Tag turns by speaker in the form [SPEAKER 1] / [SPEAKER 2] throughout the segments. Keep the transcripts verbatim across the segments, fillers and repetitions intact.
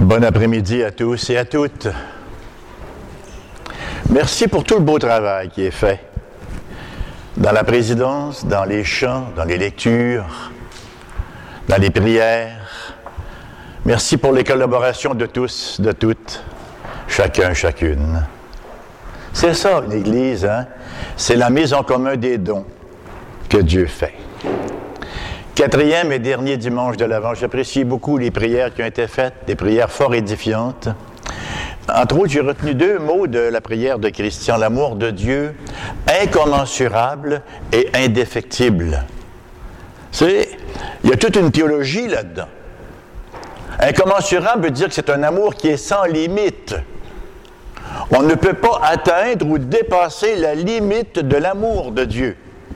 [SPEAKER 1] Bon après-midi à tous et à toutes. Merci pour tout le beau travail qui est fait dans la présidence, dans les chants, dans les lectures, dans les prières. Merci pour les collaborations de tous, de toutes, chacun, chacune. C'est ça, une Église, hein? C'est la mise en commun des dons que Dieu fait. Quatrième et dernier dimanche de l'Avent, j'apprécie beaucoup les prières qui ont été faites, des prières fort édifiantes. Entre autres, j'ai retenu deux mots de la prière de Christian, l'amour de Dieu, incommensurable et indéfectible. C'est, il y a toute une théologie là-dedans. Incommensurable veut dire que c'est un amour qui est sans limite. On ne peut pas atteindre ou dépasser la limite de l'amour de Dieu.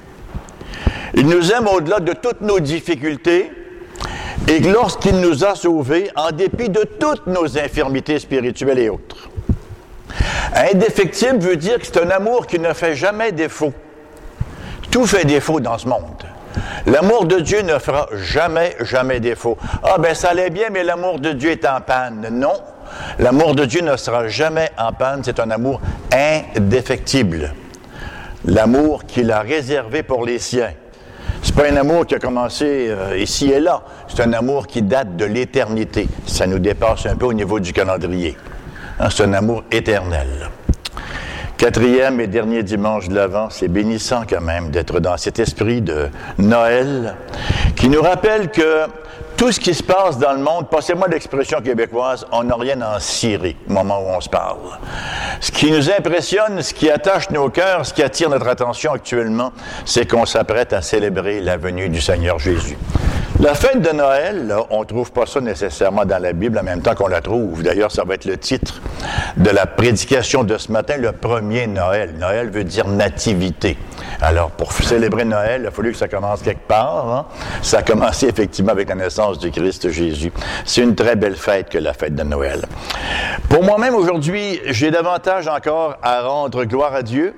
[SPEAKER 1] Il nous aime au-delà de toutes nos difficultés et lorsqu'il nous a sauvés, en dépit de toutes nos infirmités spirituelles et autres. Indéfectible veut dire que c'est un amour qui ne fait jamais défaut. Tout fait défaut dans ce monde. L'amour de Dieu ne fera jamais, jamais défaut. Ah ben ça allait bien, mais l'amour de Dieu est en panne. Non, l'amour de Dieu ne sera jamais en panne. C'est un amour indéfectible. L'amour qu'il a réservé pour les siens. C'est pas un amour qui a commencé euh, ici et là. C'est un amour qui date de l'éternité. Ça nous dépasse un peu au niveau du calendrier. Hein, c'est un amour éternel. Quatrième et dernier dimanche de l'Avent, c'est bénissant quand même d'être dans cet esprit de Noël qui nous rappelle que tout ce qui se passe dans le monde, passez-moi l'expression québécoise, on n'a rien à en cirer au moment où on se parle. Ce qui nous impressionne, ce qui attache nos cœurs, ce qui attire notre attention actuellement, c'est qu'on s'apprête à célébrer la venue du Seigneur Jésus. La fête de Noël, là, on ne trouve pas ça nécessairement dans la Bible en même temps qu'on la trouve. D'ailleurs, ça va être le titre de la prédication de ce matin, le premier Noël. Noël veut dire nativité. Alors, pour célébrer Noël, il a fallu que ça commence quelque part. Hein? Ça a commencé effectivement avec la naissance du Christ Jésus. C'est une très belle fête que la fête de Noël. Pour moi-même, aujourd'hui, j'ai davantage encore à rendre gloire à Dieu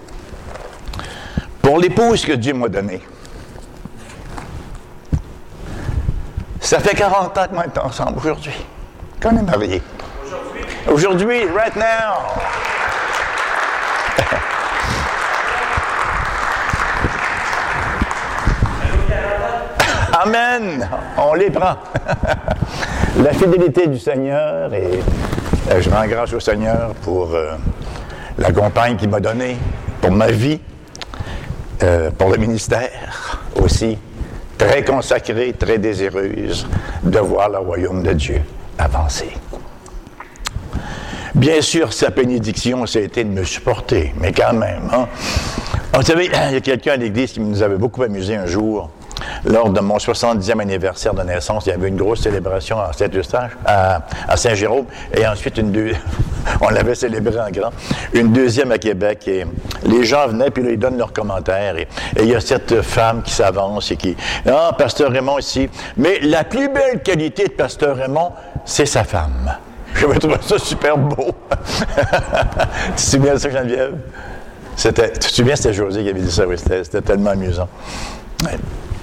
[SPEAKER 1] pour l'épouse que Dieu m'a donnée. Ça fait quarante ans qu'on est ensemble aujourd'hui, qu'on est mariés. Aujourd'hui? Aujourd'hui, right now! Amen! On les prend. La fidélité du Seigneur, et euh, je rends grâce au Seigneur pour euh, la compagne qu'il m'a donnée, pour ma vie, euh, pour le ministère aussi. Très consacrée, très désireuse de voir le royaume de Dieu avancer. Bien sûr, sa bénédiction, ça a été de me supporter, mais quand même. Hein? Vous savez, il y a quelqu'un à l'église qui nous avait beaucoup amusé un jour. Lors de mon soixante-dixième anniversaire de naissance, il y avait une grosse célébration à Saint-Eustache, à, à Saint-Jérôme, et ensuite une deux, on l'avait célébré en grand, une deuxième à Québec, et les gens venaient, puis là, ils donnent leurs commentaires, et, et il y a cette femme qui s'avance et qui, ah, Pasteur Raymond ici, mais la plus belle qualité de Pasteur Raymond, c'est sa femme. Je me trouve ça super beau. Tu te souviens de ça, Geneviève? C'était, tu te souviens, c'était José qui avait dit ça, oui, c'était, c'était tellement amusant. Ouais.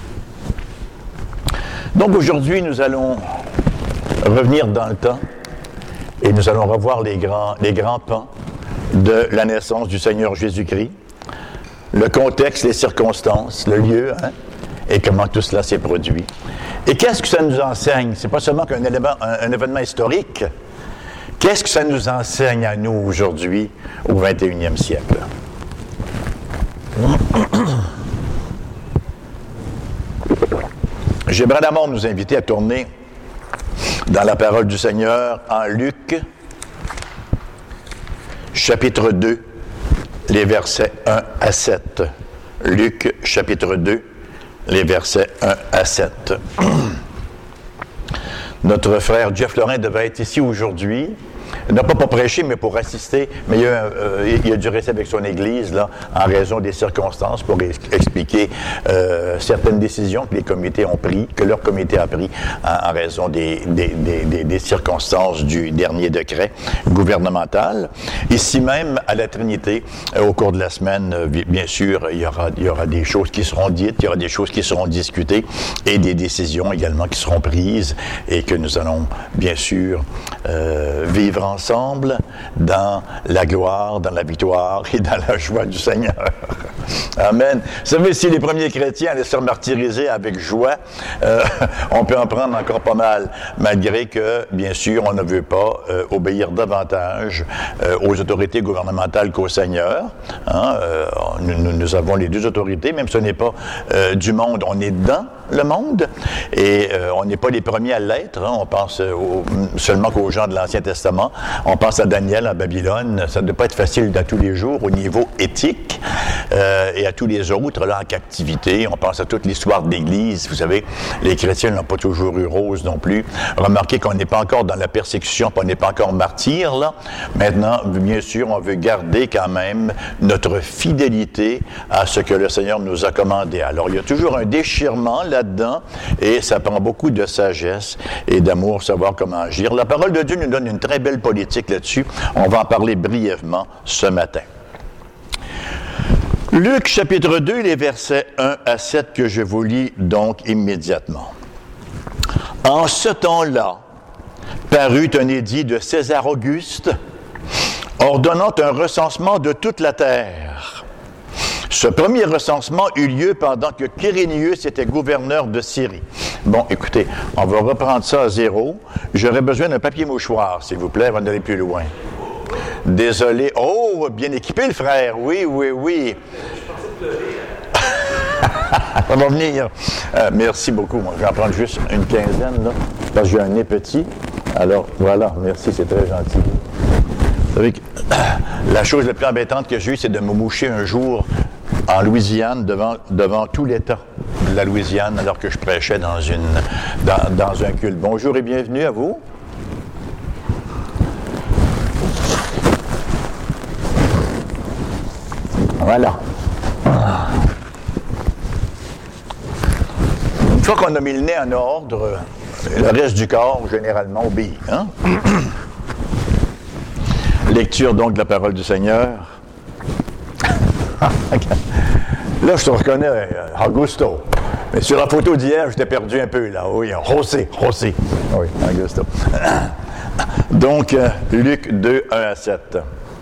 [SPEAKER 1] Donc aujourd'hui, nous allons revenir dans le temps et nous allons revoir les grands, les grands pans de la naissance du Seigneur Jésus-Christ, le contexte, les circonstances, le lieu, hein, et comment tout cela s'est produit. Et qu'est-ce que ça nous enseigne? C'est pas seulement qu'un élément, un, un événement historique. Qu'est-ce que ça nous enseigne à nous aujourd'hui, au vingt et unième siècle? J'aimerais d'abord nous inviter à tourner dans la parole du Seigneur en Luc, chapitre deux, les versets un à sept. Luc, chapitre deux, les versets un à sept. Notre frère Jeff Lorrain devait être ici aujourd'hui, non pas pour prêcher, mais pour assister, mais il a, euh, il a dû rester avec son Église là, en raison des circonstances pour ex- expliquer euh, certaines décisions que les comités ont prises, que leur comité a pris en, en raison des, des, des, des, des circonstances du dernier décret gouvernemental. Ici même, à la Trinité, euh, au cours de la semaine, euh, bien sûr, il y aura, il y aura des choses qui seront dites, il y aura des choses qui seront discutées et des décisions également qui seront prises et que nous allons, bien sûr, euh, vivre ensemble dans la gloire, dans la victoire et dans la joie du Seigneur. Amen. Vous savez, si les premiers chrétiens allaient se martyriser avec joie, euh, on peut en prendre encore pas mal, malgré que, bien sûr, on ne veut pas euh, obéir davantage euh, aux autorités gouvernementales qu'au Seigneur. Hein, euh, nous, nous avons les deux autorités, même si ce n'est pas euh, du monde, on est dans le monde, et euh, on n'est pas les premiers à l'être. Hein, on pense euh, au, seulement qu'aux gens de l'Ancien Testament. On pense à Daniel à Babylone. Ça ne doit pas être facile dans tous les jours au niveau éthique, euh, et à tous les autres là en captivité. On pense à toute l'histoire de l'Église. Vous savez, les chrétiens n'ont pas toujours eu rose non plus. Remarquez qu'on n'est pas encore dans la persécution, on n'est pas encore martyr là. Maintenant, bien sûr, on veut garder quand même notre fidélité à ce que le Seigneur nous a commandé. Alors, il y a toujours un déchirement là-dedans, et ça prend beaucoup de sagesse et d'amour, savoir comment agir. La parole de Dieu nous donne une très belle politique là-dessus. On va en parler brièvement ce matin. Luc chapitre deux, les versets un à sept que je vous lis donc immédiatement. En ce temps-là, parut un édit de César Auguste, ordonnant un recensement de toute la terre. Ce premier recensement eut lieu pendant que Quirinius était gouverneur de Syrie. Bon, écoutez, on va reprendre ça à zéro. J'aurais besoin d'un papier mouchoir, s'il vous plaît, avant d'aller plus loin. Désolé. Oh, bien équipé le frère. Oui, oui, oui. Ça va venir. Euh, merci beaucoup. Moi, je vais en prendre juste une quinzaine, là, parce que j'ai un nez petit. Alors, voilà. Merci, c'est très gentil. Vous savez que la chose la plus embêtante que j'ai eue, c'est de me moucher un jour en Louisiane devant, devant tout l'État de la Louisiane, alors que je prêchais dans, une, dans, dans un culte. Bonjour et bienvenue à vous. Voilà. Une fois qu'on a mis le nez en ordre, le reste du corps, généralement, obéit. Hein? Lecture donc de la parole du Seigneur. Là, je te reconnais, Augusto. Mais sur la photo d'hier, je t'ai perdu un peu, là. Oui, José, José. Oui, Augusto. Donc, Luc deux, un à sept.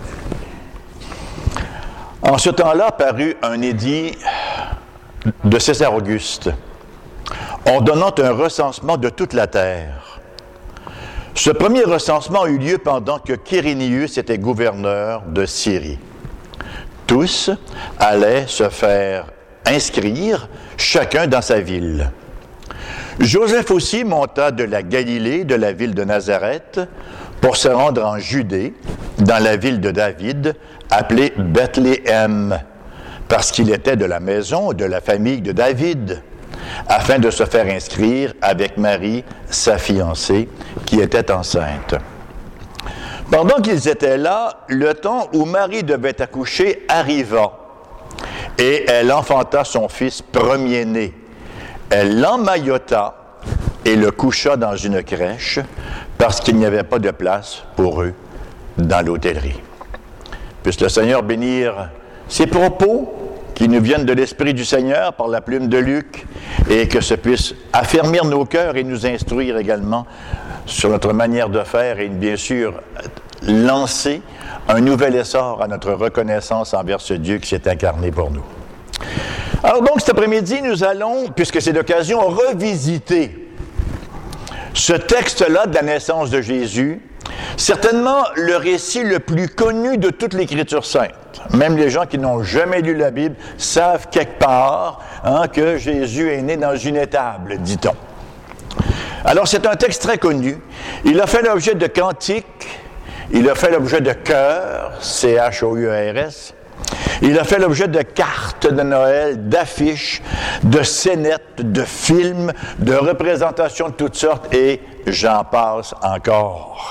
[SPEAKER 1] En ce temps-là, parut un édit de César Auguste, ordonnant un recensement de toute la terre. Ce premier recensement eut lieu pendant que Quirinius était gouverneur de Syrie. Tous allaient se faire inscrire, chacun dans sa ville. Joseph aussi monta de la Galilée, de la ville de Nazareth, pour se rendre en Judée, dans la ville de David, appelée Bethléem, parce qu'il était de la maison de la famille de David, afin de se faire inscrire avec Marie, sa fiancée, qui était enceinte. Pendant qu'ils étaient là, le temps où Marie devait accoucher arriva, et elle enfanta son fils premier-né. Elle l'emmaillota et le coucha dans une crèche, parce qu'il n'y avait pas de place pour eux dans l'hôtellerie. Puisse le Seigneur bénir ces propos qui nous viennent de l'Esprit du Seigneur par la plume de Luc, et que ça puisse affermir nos cœurs et nous instruire également sur notre manière de faire, et bien sûr lancer un nouvel essor à notre reconnaissance envers ce Dieu qui s'est incarné pour nous. Alors donc cet après-midi, nous allons, puisque c'est l'occasion, revisiter ce texte-là de la naissance de Jésus, certainement le récit le plus connu de toute l'Écriture sainte. Même les gens qui n'ont jamais lu la Bible savent quelque part hein, que Jésus est né dans une étable, dit-on. Alors c'est un texte très connu. Il a fait l'objet de cantiques, il a fait l'objet de chœurs, C H O U A R S, il a fait l'objet de cartes de Noël, d'affiches, de scénettes, de films, de représentations de toutes sortes, et j'en passe encore.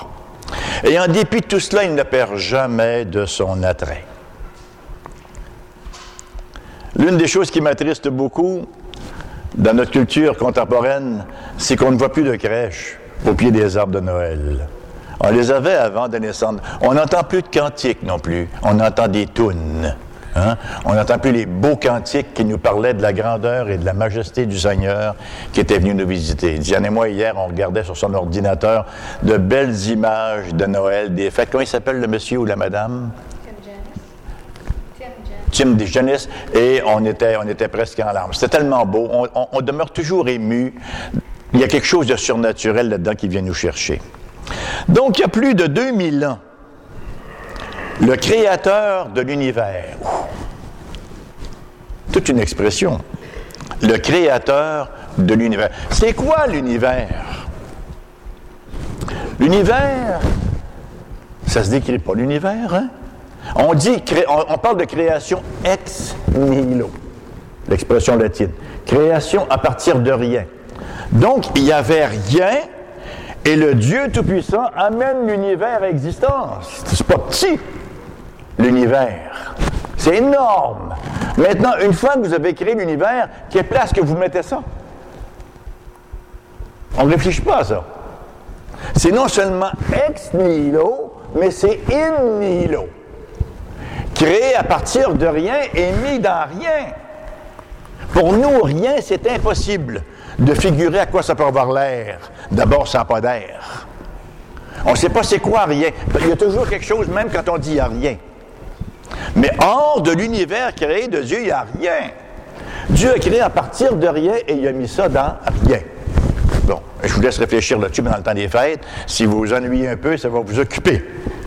[SPEAKER 1] Et en dépit de tout cela, il ne perd jamais de son attrait. L'une des choses qui m'attriste beaucoup dans notre culture contemporaine, c'est qu'on ne voit plus de crèches au pied des arbres de Noël. On les avait avant de naissance. On n'entend plus de cantiques non plus. On entend des tounes. Hein? On n'entend plus les beaux cantiques qui nous parlaient de la grandeur et de la majesté du Seigneur qui était venu nous visiter. Diane et moi, hier, on regardait sur son ordinateur de belles images de Noël, des fêtes. Comment il s'appelle, le monsieur ou la madame? Tim Janis. Et on était, on était presque en larmes. C'était tellement beau. On, on, on demeure toujours ému. Il y a quelque chose de surnaturel là-dedans qui vient nous chercher. Donc, il y a plus de deux mille ans, le créateur de l'univers, toute une expression, le créateur de l'univers. C'est quoi l'univers? L'univers, ça se décrit pas l'univers, hein? On dit, on, on parle de création ex nihilo, l'expression latine. Création à partir de rien. Donc, il n'y avait rien, et le Dieu Tout-Puissant amène l'univers à existence. C'est pas petit, l'univers. C'est énorme. Maintenant, une fois que vous avez créé l'univers, quelle place que vous mettez ça? On ne réfléchit pas à ça. C'est non seulement ex nihilo, mais c'est in nihilo. Créé à partir de rien et mis dans rien. Pour nous, rien, c'est impossible de figurer à quoi ça peut avoir l'air. D'abord, ça n'a pas d'air. On ne sait pas c'est quoi rien. Il y a toujours quelque chose, même quand on dit il n'y a rien. Mais hors de l'univers créé de Dieu, il n'y a rien. Dieu a créé à partir de rien et il a mis ça dans rien. Bon, je vous laisse réfléchir là-dessus pendant le temps des fêtes. Si vous vous ennuyez un peu, ça va vous occuper.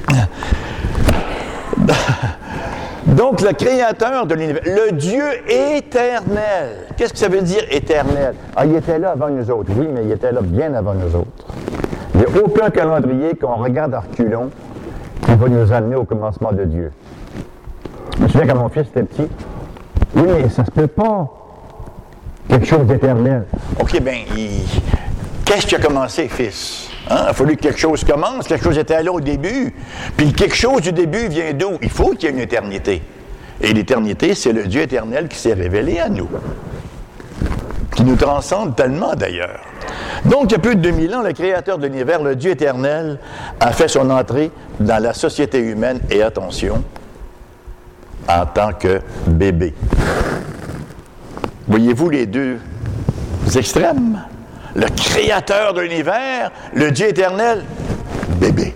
[SPEAKER 1] Donc, le créateur de l'univers, le Dieu éternel. Qu'est-ce que ça veut dire éternel? Ah, il était là avant nous autres. Oui, mais il était là bien avant nous autres. Il n'y a aucun calendrier qu'on regarde à reculons qui va nous amener au commencement de Dieu. Je me souviens quand mon fils était petit. Oui, mais ça se peut pas. Quelque chose d'éternel. OK, bien, il... qu'est-ce qui a commencé, fils? Hein? Il a fallu que quelque chose commence, quelque chose était là au début. Puis quelque chose du début vient d'où? Il faut qu'il y ait une éternité. Et l'éternité, c'est le Dieu éternel qui s'est révélé à nous. Qui nous transcende tellement d'ailleurs. Donc, il y a plus de deux mille ans, le créateur de l'univers, le Dieu éternel, a fait son entrée dans la société humaine, et attention, en tant que bébé. Voyez-vous les deux extrêmes? Le créateur de l'univers, le Dieu éternel, bébé.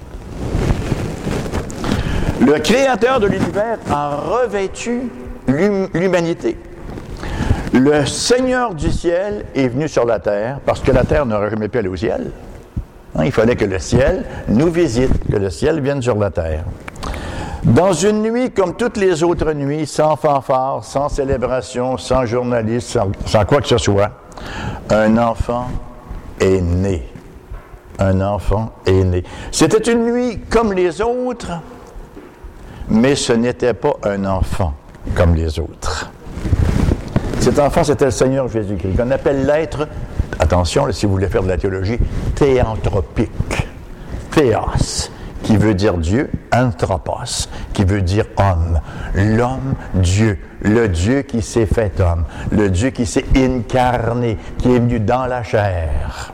[SPEAKER 1] Le créateur de l'univers a revêtu l'hum- l'humanité. Le Seigneur du ciel est venu sur la terre, parce que la terre n'aurait jamais pu aller au ciel. Hein, il fallait que le ciel nous visite, que le ciel vienne sur la terre. Dans une nuit comme toutes les autres nuits, sans fanfare, sans célébration, sans journaliste, sans, sans quoi que ce soit, un enfant est né. Un enfant est né. C'était une nuit comme les autres, mais ce n'était pas un enfant comme les autres. Cet enfant, c'était le Seigneur Jésus-Christ, qu'on appelle l'être, attention, là, si vous voulez faire de la théologie, théanthropique. Théos, qui veut dire Dieu, anthropos, qui veut dire homme. L'homme, Dieu. Le Dieu qui s'est fait homme. Le Dieu qui s'est incarné, qui est venu dans la chair.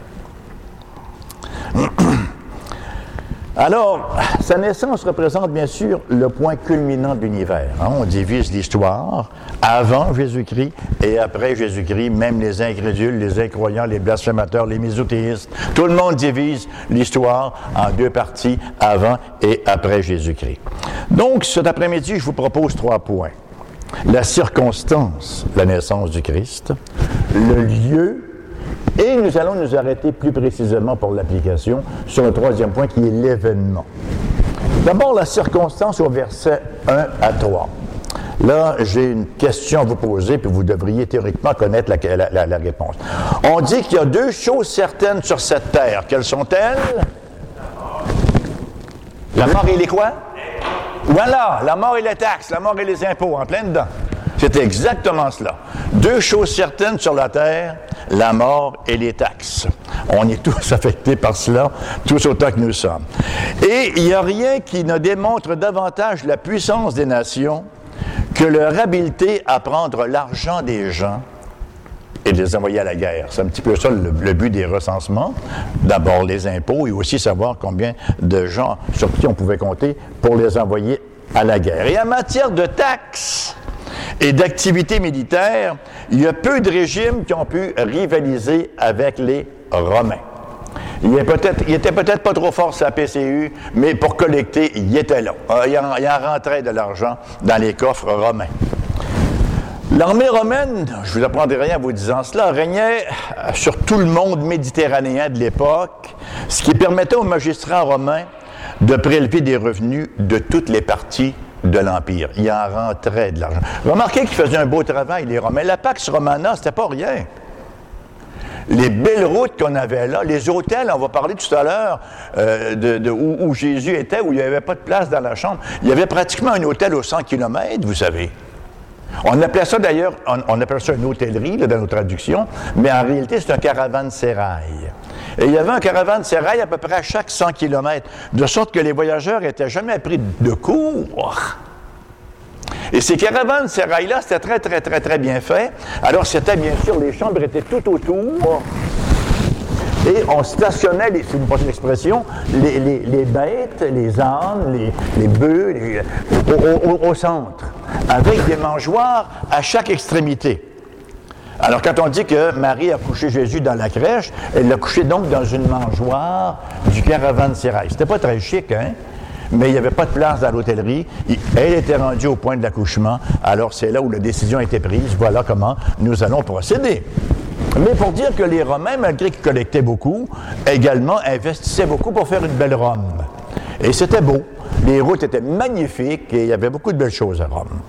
[SPEAKER 1] Alors, sa naissance représente bien sûr le point culminant de l'univers. Hein? On divise l'histoire avant Jésus-Christ et après Jésus-Christ, même les incrédules, les incroyants, les blasphémateurs, les mésothéistes. Tout le monde divise l'histoire en deux parties, avant et après Jésus-Christ. Donc, cet après-midi, je vous propose trois points. La circonstance, la naissance du Christ, le lieu, et nous allons nous arrêter plus précisément pour l'application sur le troisième point qui est l'événement. D'abord, la circonstance au verset un à trois. Là, j'ai une question à vous poser, puis vous devriez théoriquement connaître la, la, la, la réponse. On dit qu'il y a deux choses certaines sur cette terre. Quelles sont-elles? La mort et les quoi? Voilà, la mort et les taxes, la mort et les impôts, en plein dedans. C'est exactement cela. Deux choses certaines sur la terre, la mort et les taxes. On est tous affectés par cela, tous autant que nous sommes. Et il n'y a rien qui ne démontre davantage la puissance des nations que leur habileté à prendre l'argent des gens et de les envoyer à la guerre. C'est un petit peu ça le, le but des recensements. D'abord les impôts et aussi savoir combien de gens sur qui on pouvait compter pour les envoyer à la guerre. Et en matière de taxes et d'activités militaires, il y a peu de régimes qui ont pu rivaliser avec les Romains. Il n'était peut-être pas trop fort sur la P C U, mais pour collecter, il était là. Il en, il en rentrait de l'argent dans les coffres romains. L'armée romaine, je ne vous apprendrai rien en vous disant cela, régnait sur tout le monde méditerranéen de l'époque, ce qui permettait aux magistrats romains de prélever des revenus de toutes les parties de l'Empire. Il en rentrait de l'argent. Remarquez qu'ils faisaient un beau travail, les Romains. La Pax Romana, c'était pas rien. Les belles routes qu'on avait là, les hôtels, on va parler tout à l'heure euh, de, de, où, où Jésus était, où il n'y avait pas de place dans la chambre. Il y avait pratiquement un hôtel aux cent kilomètres, vous savez. On appelait ça d'ailleurs, on, on appelait ça une hôtellerie là, dans nos traductions, mais en réalité, c'est un caravansérail. Et il y avait un caravansérail à peu près à chaque cent kilomètres, de sorte que les voyageurs n'étaient jamais pris de court. Et ces caravansérails-là, c'était très, très, très, très bien fait. Alors, c'était bien sûr, les chambres étaient tout autour. Et on stationnait, les, si vous me passez l'expression, les, les, les bêtes, les ânes, les, les bœufs, les, au, au, au centre, avec des mangeoires à chaque extrémité. Alors, quand on dit que Marie a couché Jésus dans la crèche, elle l'a couché donc dans une mangeoire du caravansérail. C'était pas très chic, hein? Mais il n'y avait pas de place dans l'hôtellerie. Elle était rendue au point de l'accouchement. Alors, c'est là où la décision a été prise. Voilà comment nous allons procéder. Mais pour dire que les Romains, malgré qu'ils collectaient beaucoup, également investissaient beaucoup pour faire une belle Rome. Et c'était beau. Les routes étaient magnifiques et il y avait beaucoup de belles choses à Rome.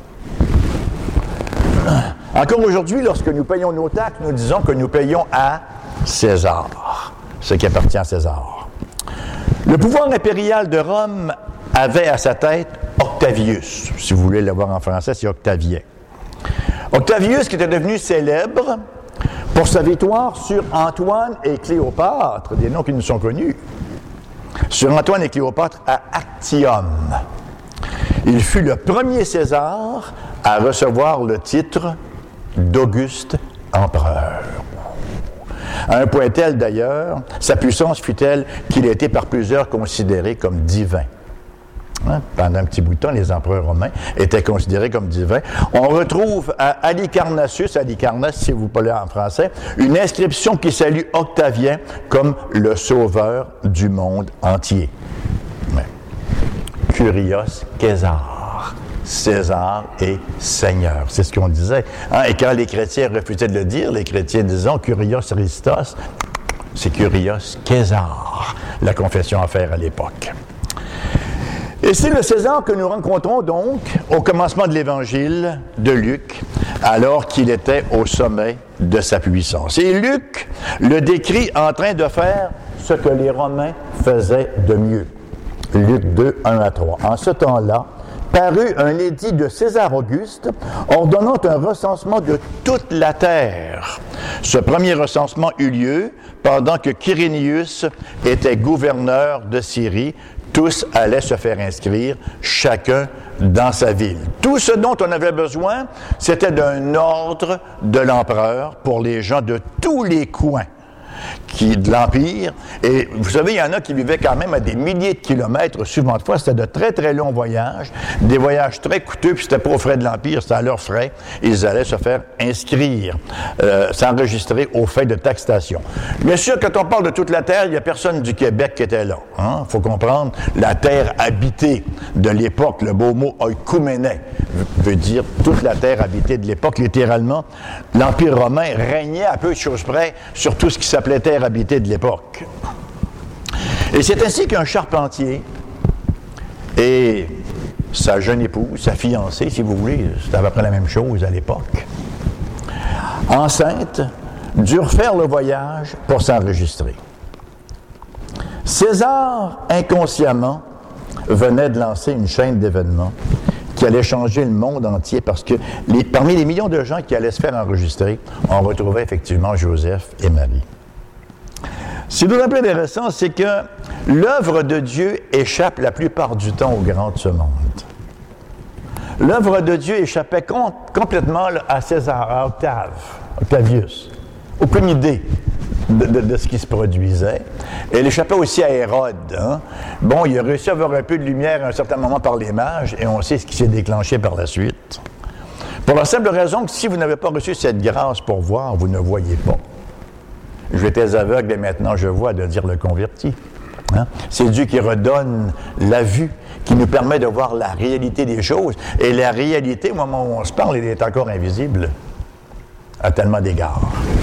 [SPEAKER 1] Encore aujourd'hui, lorsque nous payons nos taxes, nous disons que nous payons à César, ce qui appartient à César. Le pouvoir impérial de Rome avait à sa tête Octavius. Si vous voulez l'avoir en français, c'est Octavien. Octavius qui était devenu célèbre pour sa victoire sur Antoine et Cléopâtre, des noms qui nous sont connus, sur Antoine et Cléopâtre à Actium. Il fut le premier César à recevoir le titre d'Auguste empereur. À un point tel d'ailleurs, sa puissance fut telle qu'il a été par plusieurs considéré comme divin. Hein? Pendant un petit bout de temps, les empereurs romains étaient considérés comme divins. On retrouve à Halicarnassus, Halicarnas, si vous parlez en français, une inscription qui salue Octavien comme le sauveur du monde entier. Mais, Kyrios Caesar. César est Seigneur. C'est ce qu'on disait. Hein? Et quand les chrétiens refusaient de le dire, les chrétiens disaient Kyrios Christos, c'est Kyrios Caesar, la confession à faire à l'époque. Et c'est le César que nous rencontrons donc au commencement de l'Évangile de Luc, alors qu'il était au sommet de sa puissance. Et Luc le décrit en train de faire ce que les Romains faisaient de mieux. Luc deux, un à trois. En ce temps-là, parut un édit de César Auguste ordonnant un recensement de toute la terre. Ce premier recensement eut lieu pendant que Quirinius était gouverneur de Syrie. Tous allaient se faire inscrire, chacun dans sa ville. Tout ce dont on avait besoin, c'était d'un ordre de l'empereur pour les gens de tous les coins qui, de l'Empire. Et vous savez, il y en a qui vivaient quand même à des milliers de kilomètres. Souvent de fois, c'était de très, très longs voyages, des voyages très coûteux, puis c'était pas aux frais de l'Empire, c'était à leurs frais. Ils allaient se faire inscrire, euh, s'enregistrer aux frais de taxation. Bien sûr, quand on parle de toute la terre, il n'y a personne du Québec qui était là. Il hein? faut comprendre, la terre habitée de l'époque, le beau mot oikoumene veut dire toute la terre habitée de l'époque. Littéralement, l'Empire romain régnait à peu de choses près sur tout ce qui s'appelait terre habitée de l'époque. Et c'est ainsi qu'un charpentier et sa jeune épouse, sa fiancée, si vous voulez, c'était à peu près la même chose à l'époque, enceinte, durent faire le voyage pour s'enregistrer. César, inconsciemment, venait de lancer une chaîne d'événements qui allait changer le monde entier parce que les, parmi les millions de gens qui allaient se faire enregistrer, on retrouvait effectivement Joseph et Marie. Ce qui est d'autant plus intéressant, c'est que l'œuvre de Dieu échappe la plupart du temps aux grands de ce monde. L'œuvre de Dieu échappait com- complètement là, à César, à Octave, Octavius. Aucune idée de, de, de ce qui se produisait. Elle échappait aussi à Hérode. Hein? Bon, il a réussi à avoir un peu de lumière à un certain moment par les mages, et on sait ce qui s'est déclenché par la suite. Pour la simple raison que si vous n'avez pas reçu cette grâce pour voir, vous ne voyez pas. J'étais aveugle et maintenant je vois, de dire le converti. Hein? C'est Dieu qui redonne la vue, qui nous permet de voir la réalité des choses. Et la réalité, au moment où on se parle, elle est encore invisible à tellement d'égards.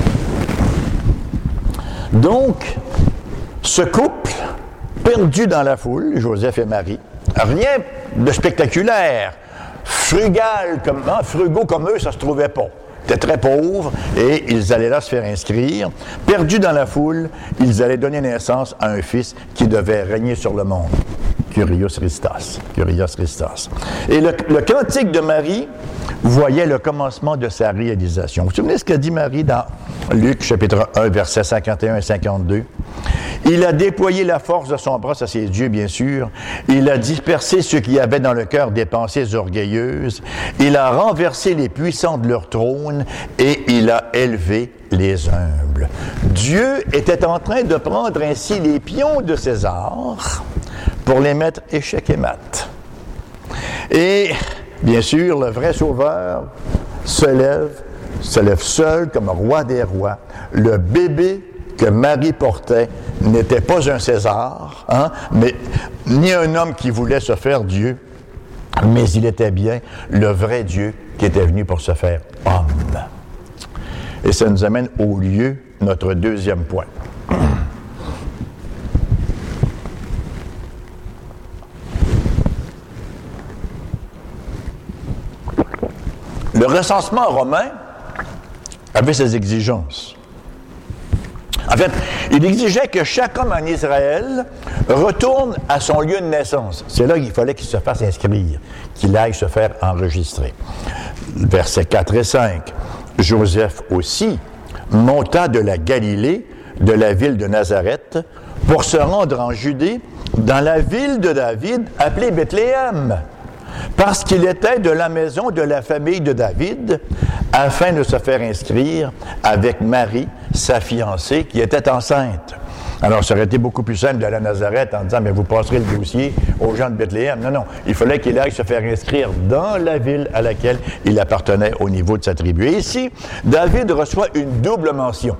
[SPEAKER 1] Donc, ce couple, perdu dans la foule, Joseph et Marie, rien de spectaculaire, frugal comme, hein, frugaux comme eux, ça se trouvait pas. Ils étaient très pauvres et ils allaient là se faire inscrire. Perdus dans la foule, ils allaient donner naissance à un fils qui devait régner sur le monde. Kyrios Christos. Kyrios Christos. Et le, le cantique de Marie voyait le commencement de sa réalisation. Vous vous souvenez ce qu'a dit Marie dans Luc, chapitre un, versets cinquante et un et cinquante-deux? Il a déployé la force de son bras, ça c'est Dieu bien sûr. Il a dispersé ceux qui avaient dans le cœur des pensées orgueilleuses. Il a renversé les puissants de leur trône et il a élevé les humbles. Dieu était en train de prendre ainsi les pions de César pour les mettre échec et mat. Et bien sûr, le vrai sauveur se lève, se lève seul comme roi des rois. Le bébé que Marie portait n'était pas un César, hein, mais ni un homme qui voulait se faire Dieu, mais il était bien le vrai Dieu qui était venu pour se faire homme. Et ça nous amène au lieu, notre deuxième point. Le recensement romain avait ses exigences. En fait, il exigeait que chaque homme en Israël retourne à son lieu de naissance. C'est là qu'il fallait qu'il se fasse inscrire, qu'il aille se faire enregistrer. Versets quatre et cinq. Joseph aussi monta de la Galilée, de la ville de Nazareth, pour se rendre en Judée, dans la ville de David, appelée Bethléem, parce qu'il était de la maison de la famille de David, afin de se faire inscrire avec Marie, sa fiancée, qui était enceinte. Alors, ça aurait été beaucoup plus simple d'aller à Nazareth en disant, mais vous passerez le dossier aux gens de Bethléem. Non, non, il fallait qu'il aille se faire inscrire dans la ville à laquelle il appartenait au niveau de sa tribu. Et ici, David reçoit une double mention.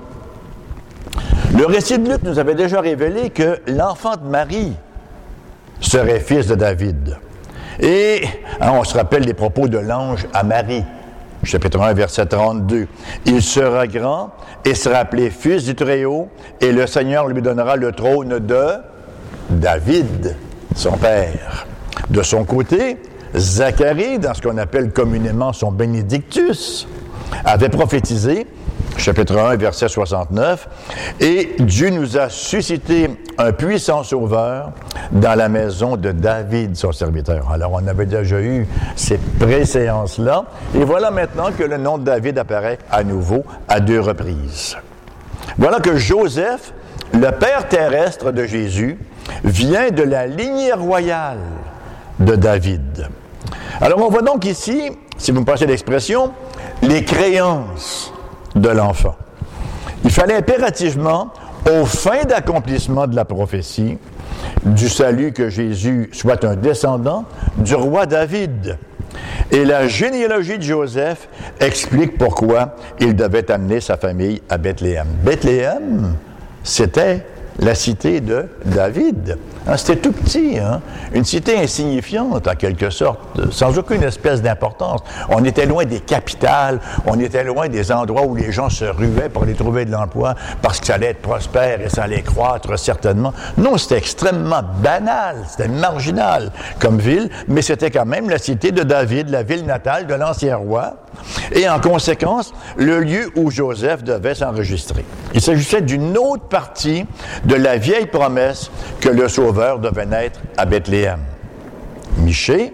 [SPEAKER 1] Le récit de Luc nous avait déjà révélé que l'enfant de Marie serait fils de David. Et hein, on se rappelle les propos de l'ange à Marie, chapitre un, verset trente-deux. « Il sera grand et sera appelé fils du Très-Haut, et le Seigneur lui donnera le trône de David, son père. » De son côté, Zacharie, dans ce qu'on appelle communément son bénédictus, avait prophétisé, chapitre un, verset soixante-neuf, « Et Dieu nous a suscité un puissant sauveur dans la maison de David, son serviteur. » Alors, on avait déjà eu ces préséances-là, et voilà maintenant que le nom de David apparaît à nouveau à deux reprises. Voilà que Joseph, le père terrestre de Jésus, vient de la lignée royale de David. Alors, on voit donc ici, si vous me passez l'expression, les créances de l'enfant. Il fallait impérativement, aux fins d'accomplissement de la prophétie, du salut que Jésus soit un descendant du roi David. Et la généalogie de Joseph explique pourquoi il devait amener sa famille à Bethléem. Bethléem, c'était la cité de David. Hein, c'était tout petit, hein? Une cité insignifiante en quelque sorte, sans aucune espèce d'importance. On était loin des capitales, on était loin des endroits où les gens se ruaient pour aller trouver de l'emploi parce que ça allait être prospère et ça allait croître certainement. Non, c'était extrêmement banal, c'était marginal comme ville, mais c'était quand même la cité de David, la ville natale de l'ancien roi, et en conséquence, le lieu où Joseph devait s'enregistrer. Il s'agissait d'une autre partie de la vieille promesse que le Sauveur devait naître à Bethléem. Michée,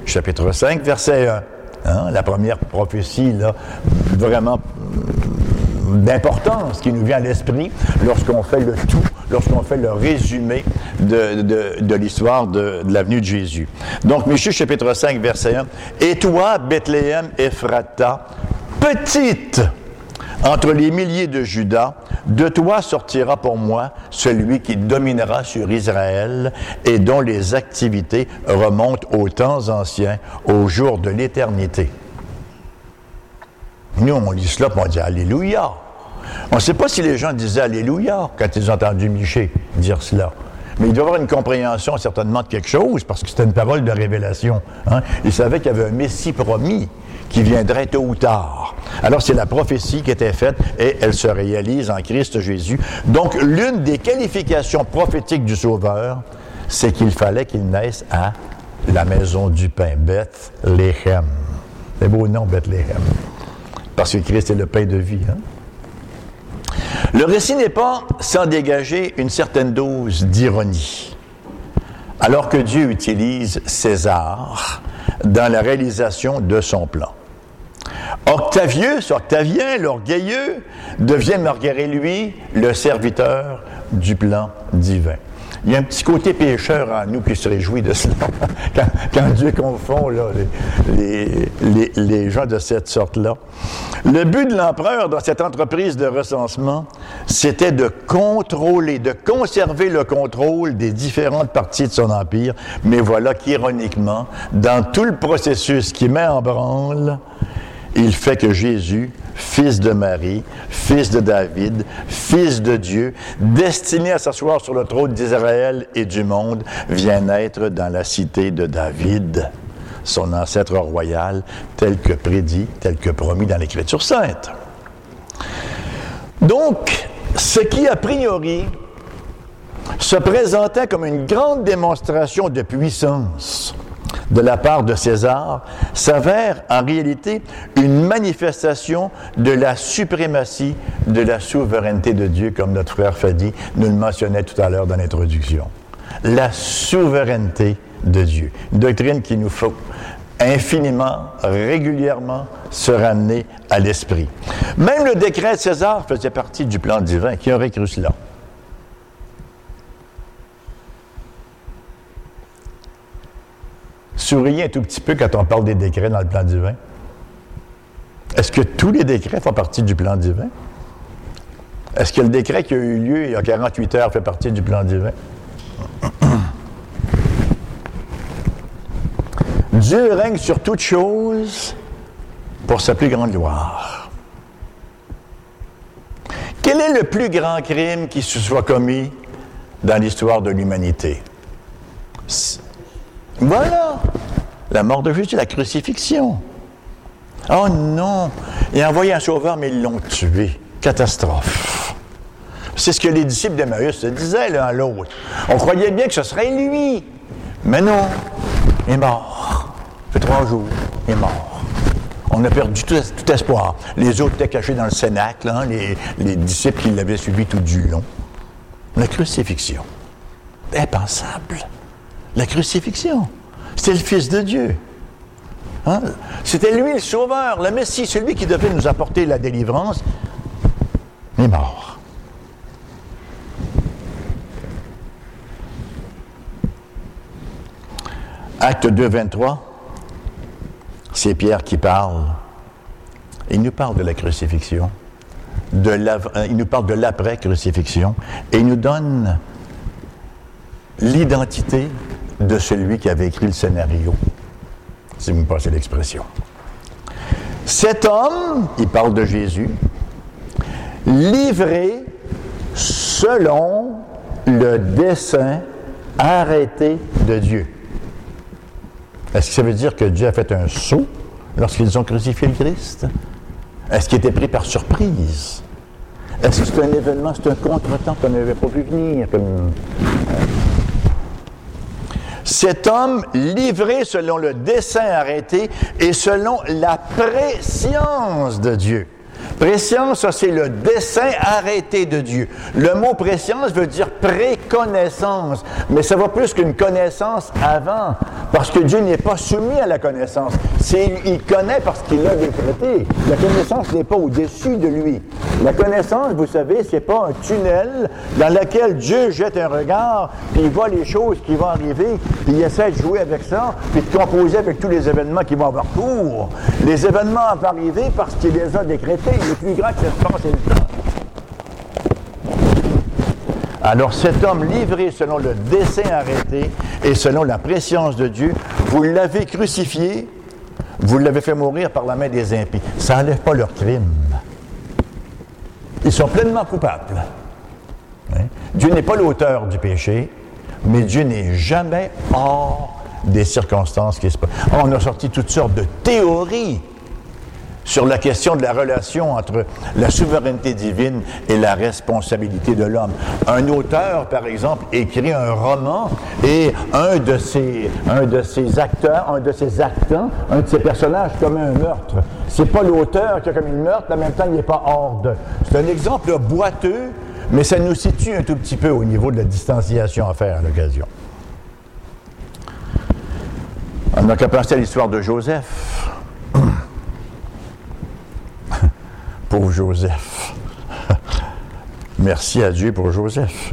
[SPEAKER 1] chapitre cinq, verset un. Hein, la première prophétie, là, vraiment d'importance qui nous vient à l'esprit lorsqu'on fait le tout, lorsqu'on fait le résumé de, de, de l'histoire de, de la venue de Jésus. Donc, Michée, chapitre cinq, verset un. « Et toi, Bethléem Ephrata, petite entre les milliers de Juda, de toi sortira pour moi celui qui dominera sur Israël et dont les activités remontent aux temps anciens, aux jours de l'éternité. » Nous, on lit cela et on dit « Alléluia ». On ne sait pas si les gens disaient « Alléluia » quand ils ont entendu Michée dire cela. Mais il doit y avoir une compréhension certainement de quelque chose, parce que c'était une parole de révélation. Hein? Ils savaient qu'il y avait un Messie promis qui viendrait tôt ou tard. Alors, c'est la prophétie qui était faite et elle se réalise en Christ Jésus. Donc, l'une des qualifications prophétiques du Sauveur, c'est qu'il fallait qu'il naisse à la maison du pain, Bethléem. C'est beau nom, Bethléem. Parce que Christ est le pain de vie. Hein? Le récit n'est pas sans dégager une certaine dose d'ironie. Alors que Dieu utilise César dans la réalisation de son plan. Octavius, Octavien, l'orgueilleux, devient malgré lui le serviteur du plan divin. Il y a un petit côté pécheur en nous qui se réjouit de cela. Quand, quand Dieu confond là, les, les, les, les gens de cette sorte-là. Le but de l'empereur dans cette entreprise de recensement, c'était de contrôler, de conserver le contrôle des différentes parties de son empire. Mais voilà qu'ironiquement, dans tout le processus qui met en branle, il fait que Jésus, fils de Marie, fils de David, fils de Dieu, destiné à s'asseoir sur le trône d'Israël et du monde, vient naître dans la cité de David, son ancêtre royal, tel que prédit, tel que promis dans l'Écriture sainte. Donc, ce qui, a priori, se présentait comme une grande démonstration de puissance de la part de César, s'avère en réalité une manifestation de la suprématie, de la souveraineté de Dieu, comme notre frère Fadi nous le mentionnait tout à l'heure dans l'introduction. La souveraineté de Dieu. Une doctrine qu'il nous faut infiniment, régulièrement se ramener à l'esprit. Même le décret de César faisait partie du plan divin. Qui aurait cru cela? Souriez un tout petit peu quand on parle des décrets dans le plan divin. Est-ce que tous les décrets font partie du plan divin? Est-ce que le décret qui a eu lieu il y a quarante-huit heures fait partie du plan divin? Dieu règne sur toutes choses pour sa plus grande gloire. Quel est le plus grand crime qui se soit commis dans l'histoire de l'humanité? Voilà, la mort de Jésus, la crucifixion. Oh non, il a envoyé un sauveur, mais ils l'ont tué. Catastrophe. C'est ce que les disciples d'Emmaüs se disaient l'un à l'autre. On croyait bien que ce serait lui, mais non, il est mort. Ça fait trois jours, il est mort. On a perdu tout, tout espoir. Les autres étaient cachés dans le cénacle, hein, les, les disciples qui l'avaient suivi tout du long. La crucifixion. Impensable. La crucifixion. C'était le Fils de Dieu. Hein? C'était lui le Sauveur, le Messie, celui qui devait nous apporter la délivrance. Il est mort. Acte deux, vingt-trois, c'est Pierre qui parle. Il nous parle de la crucifixion. De la, il nous parle de l'après-crucifixion. Et il nous donne l'identité de celui qui avait écrit le scénario, si vous me passez l'expression. Cet homme, il parle de Jésus, livré selon le dessein arrêté de Dieu. Est-ce que ça veut dire que Dieu a fait un saut lorsqu'ils ont crucifié le Christ? Est-ce qu'il était pris par surprise? Est-ce que c'est un événement, c'est un contretemps qu'on n'avait pas vu venir? Comme... Cet homme livré selon le dessein arrêté et selon la préscience de Dieu. Préscience, ça c'est le dessein arrêté de Dieu. Le mot préscience veut dire préconnaissance, mais ça va plus qu'une connaissance avant, parce que Dieu n'est pas soumis à la connaissance. C'est, il connaît parce qu'il l'a décrété. La connaissance n'est pas au-dessus de lui. La connaissance, vous savez, c'est pas un tunnel dans lequel Dieu jette un regard, puis il voit les choses qui vont arriver, puis il essaie de jouer avec ça, puis de composer avec tous les événements qui vont avoir cours. Les événements vont arriver parce qu'il les a décrétés. Le plus grand que l'espace et le temps. Alors cet homme livré selon le dessein arrêté et selon la préscience de Dieu, vous l'avez crucifié, vous l'avez fait mourir par la main des impies. Ça n'enlève pas leur crime. Ils sont pleinement coupables. Hein? Dieu n'est pas l'auteur du péché, mais Dieu n'est jamais hors des circonstances qui se passent. On a sorti toutes sortes de théories sur la question de la relation entre la souveraineté divine et la responsabilité de l'homme. Un auteur, par exemple, écrit un roman et un de ses, un de ses acteurs, un de ses actants, un de ses personnages commet un meurtre. C'est pas l'auteur qui a commis le meurtre, en même temps, il n'est pas hors de. C'est un exemple boiteux, mais ça nous situe un tout petit peu au niveau de la distanciation à faire à l'occasion. On n'a qu'à penser à l'histoire de Joseph. Pauvre Joseph. Merci à Dieu pour Joseph.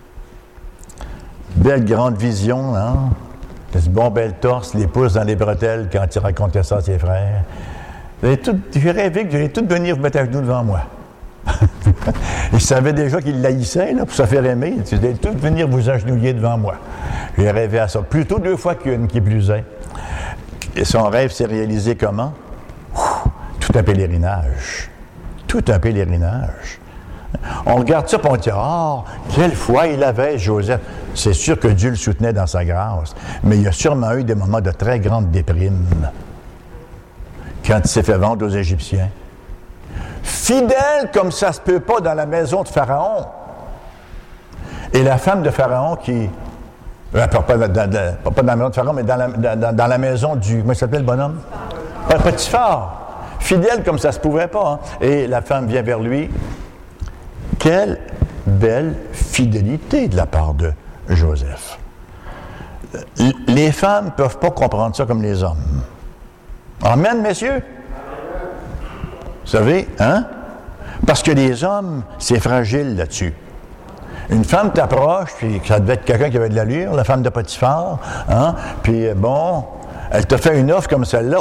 [SPEAKER 1] Belle grande vision, hein? Ce bon bel torse, les pouces dans les bretelles quand il racontait ça à ses frères. J'ai rêvé que j'allais tous venir vous mettre à genoux devant moi. Il savait déjà qu'il l'haïssait, là, pour se faire aimer. Ils allaient tous venir vous agenouiller devant moi. J'ai rêvé à ça. Plutôt deux fois qu'une qui plus est. Et son rêve s'est réalisé comment? Tout un pèlerinage. Tout un pèlerinage. On regarde ça et on dit, ah, oh, quelle foi il avait, Joseph. C'est sûr que Dieu le soutenait dans sa grâce, mais il y a sûrement eu des moments de très grande déprime quand il s'est fait vendre aux Égyptiens. Fidèle comme ça se peut pas dans la maison de Pharaon. Et la femme de Pharaon qui... Euh, pas, pas, dans, dans, pas dans la maison de Pharaon, mais dans la, dans, dans la maison du... Comment il s'appelait le bonhomme? Potiphar. Fidèle comme ça se pouvait pas. Hein? Et la femme vient vers lui. Quelle belle fidélité de la part de Joseph. Les femmes ne peuvent pas comprendre ça comme les hommes. Amen, messieurs? Vous savez, hein? Parce que les hommes, c'est fragile là-dessus. Une femme t'approche, puis ça devait être quelqu'un qui avait de l'allure, la femme de Potiphar, hein? Puis bon, elle te fait une offre comme celle-là.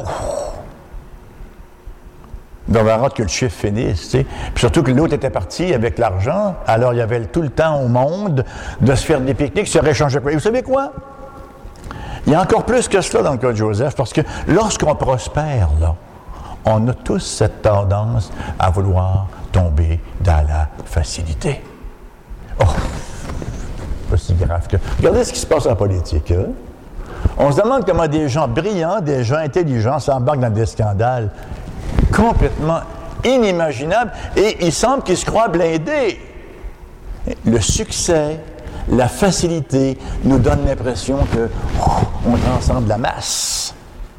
[SPEAKER 1] On va avoir hâte que le chiffre finisse, tu sais. Puis surtout que l'autre était parti avec l'argent, alors il y avait tout le temps au monde de se faire des pique-niques, se réchanger quoi. Et vous savez quoi? Il y a encore plus que cela dans le cas de Joseph, parce que lorsqu'on prospère, là, on a tous cette tendance à vouloir tomber dans la facilité. Oh, pas si grave que... Regardez ce qui se passe en politique, hein? On se demande comment des gens brillants, des gens intelligents s'embarquent dans des scandales complètement inimaginables et il semble qu'ils se croient blindés. Le succès, la facilité nous donne l'impression que oh, on transcende la masse.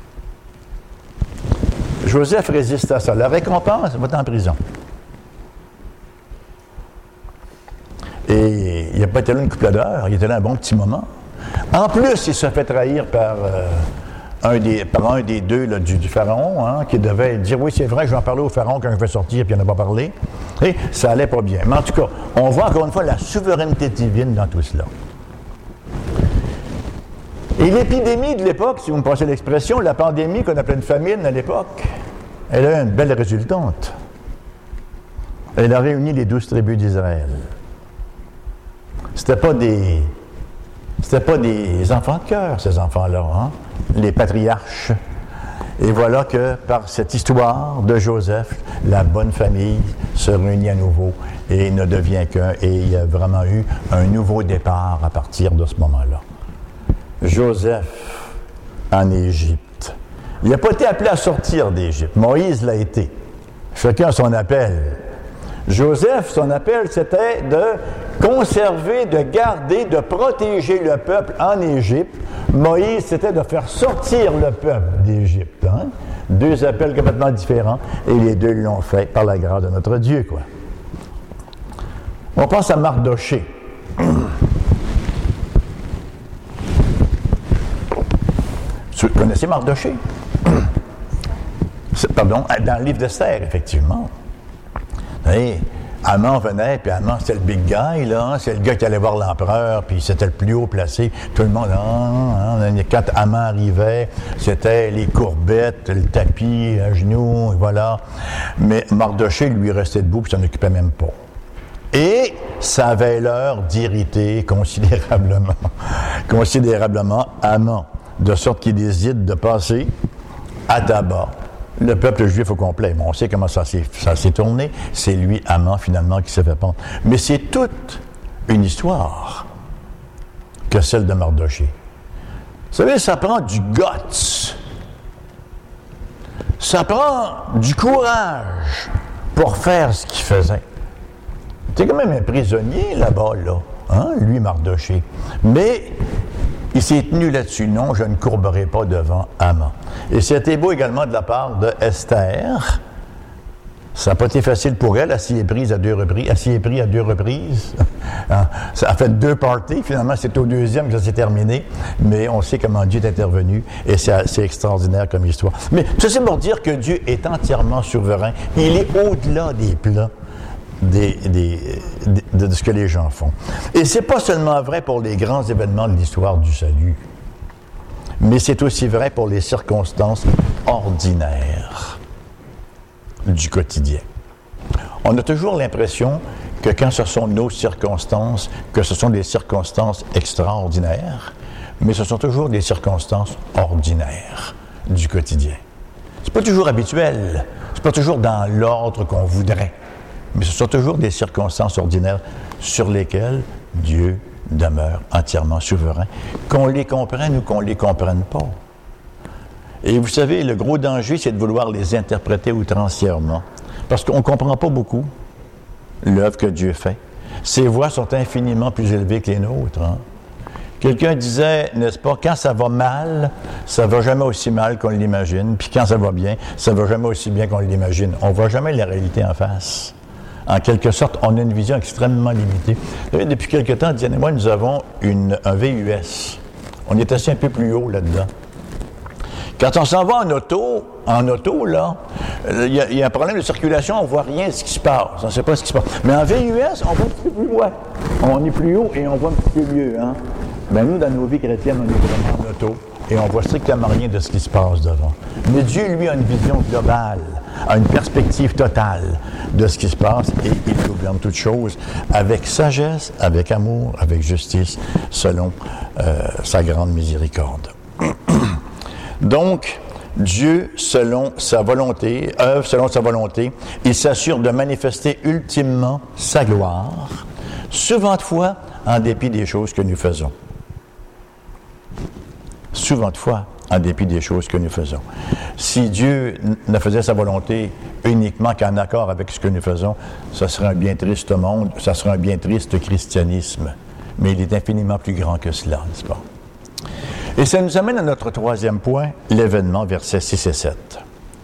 [SPEAKER 1] Joseph résiste à ça. La récompense, il va être en prison. Et il n'a pas été là une couple d'heures, il était là un bon petit moment. En plus, il se fait trahir par, euh, un, des, par un des deux là, du, du pharaon, hein, qui devait dire « Oui, c'est vrai, je vais en parler au pharaon quand je vais sortir, puis il n'en a pas parlé. » Et ça allait pas bien. Mais en tout cas, on voit encore une fois la souveraineté divine dans tout cela. Et l'épidémie de l'époque, si vous me passez l'expression, la pandémie qu'on appelait une famine à l'époque, elle a une belle résultante. Elle a réuni les douze tribus d'Israël. C'était pas des... C'était pas des enfants de cœur, ces enfants-là, hein? Les patriarches. Et voilà que, par cette histoire de Joseph, la bonne famille se réunit à nouveau et ne devient qu'un. Et il y a vraiment eu un nouveau départ à partir de ce moment-là. Joseph en Égypte. Il n'a pas été appelé à sortir d'Égypte. Moïse l'a été. Chacun son appel. Joseph, son appel, c'était de conserver, de garder, de protéger le peuple en Égypte. Moïse, c'était de faire sortir le peuple d'Égypte, hein? Deux appels complètement différents, et les deux l'ont fait par la grâce de notre Dieu, quoi. On pense à Mardoché. Vous connaissez Mardoché? Pardon, dans le livre d'Esther, effectivement. Et Haman venait, puis Haman, c'était le big guy, là. C'est le gars qui allait voir l'empereur, puis c'était le plus haut placé. Tout le monde, ah, ah, quand Haman arrivait, c'était les courbettes, le tapis à genoux, et voilà. Mais Mardoché, lui, restait debout, puis il s'en occupait même pas. Et ça avait l'heure d'irriter considérablement, considérablement Haman, de sorte qu'il décide de passer à tabac le peuple juif au complet. Bon, on sait comment ça s'est, ça s'est tourné. C'est lui, Haman, finalement, qui s'est fait pendre. Mais c'est toute une histoire que celle de Mardoché. Vous savez, ça prend du guts. Ça prend du courage pour faire ce qu'il faisait. C'est quand même un prisonnier là-bas, là, hein, lui, Mardoché. Mais il s'est tenu là-dessus. Non, je ne courberai pas devant Haman. Et c'était beau également de la part de Esther. Ça n'a pas été facile pour elle. Elle s'y est prise à deux reprises. Elle s'y est prise à deux reprises. Ça a fait deux parties. Finalement, c'est au deuxième que ça s'est terminé. Mais on sait comment Dieu est intervenu. Et c'est, c'est extraordinaire comme histoire. Mais tout ça, c'est pour dire que Dieu est entièrement souverain. Il est au-delà des plans. Des, des, de, de ce que les gens font. Et c'est pas seulement vrai pour les grands événements de l'histoire du salut, mais c'est aussi vrai pour les circonstances ordinaires du quotidien. On a toujours l'impression que quand ce sont nos circonstances, que ce sont des circonstances extraordinaires, mais ce sont toujours des circonstances ordinaires du quotidien. C'est pas toujours habituel, c'est pas toujours dans l'ordre qu'on voudrait. Mais ce sont toujours des circonstances ordinaires sur lesquelles Dieu demeure entièrement souverain, qu'on les comprenne ou qu'on ne les comprenne pas. Et vous savez, le gros danger, c'est de vouloir les interpréter outrancièrement, parce qu'on ne comprend pas beaucoup l'œuvre que Dieu fait. Ses voies sont infiniment plus élevées que les nôtres. Hein? Quelqu'un disait, n'est-ce pas, quand ça va mal, ça ne va jamais aussi mal qu'on l'imagine, puis quand ça va bien, ça ne va jamais aussi bien qu'on l'imagine. On ne voit jamais la réalité en face. En quelque sorte, on a une vision extrêmement limitée. Vous savez, depuis quelque temps, Diane et moi, nous avons une, un V U S. On est assis un peu plus haut là-dedans. Quand on s'en va en auto, en auto, là, il y, y a un problème de circulation, on ne voit rien de ce qui se passe. On ne sait pas ce qui se passe. Mais en V U S, on voit un petit peu plus loin. On est plus haut et on voit un petit peu mieux. Hein? Ben nous, dans nos vies chrétiennes, on est vraiment en auto et on voit strictement rien de ce qui se passe devant. Mais Dieu, lui, a une vision globale, a une perspective totale de ce qui se passe et il gouverne toutes choses avec sagesse, avec amour, avec justice, selon euh, sa grande miséricorde. Donc, Dieu, selon sa volonté, œuvre selon sa volonté, il s'assure de manifester ultimement sa gloire, souvent de fois en dépit des choses que nous faisons. Souvent de fois, en dépit des choses que nous faisons. Si Dieu ne faisait sa volonté uniquement qu'en accord avec ce que nous faisons, ce serait un bien triste monde, ce serait un bien triste christianisme. Mais il est infiniment plus grand que cela, n'est-ce pas? Et ça nous amène à notre troisième point, l'événement, versets six et sept.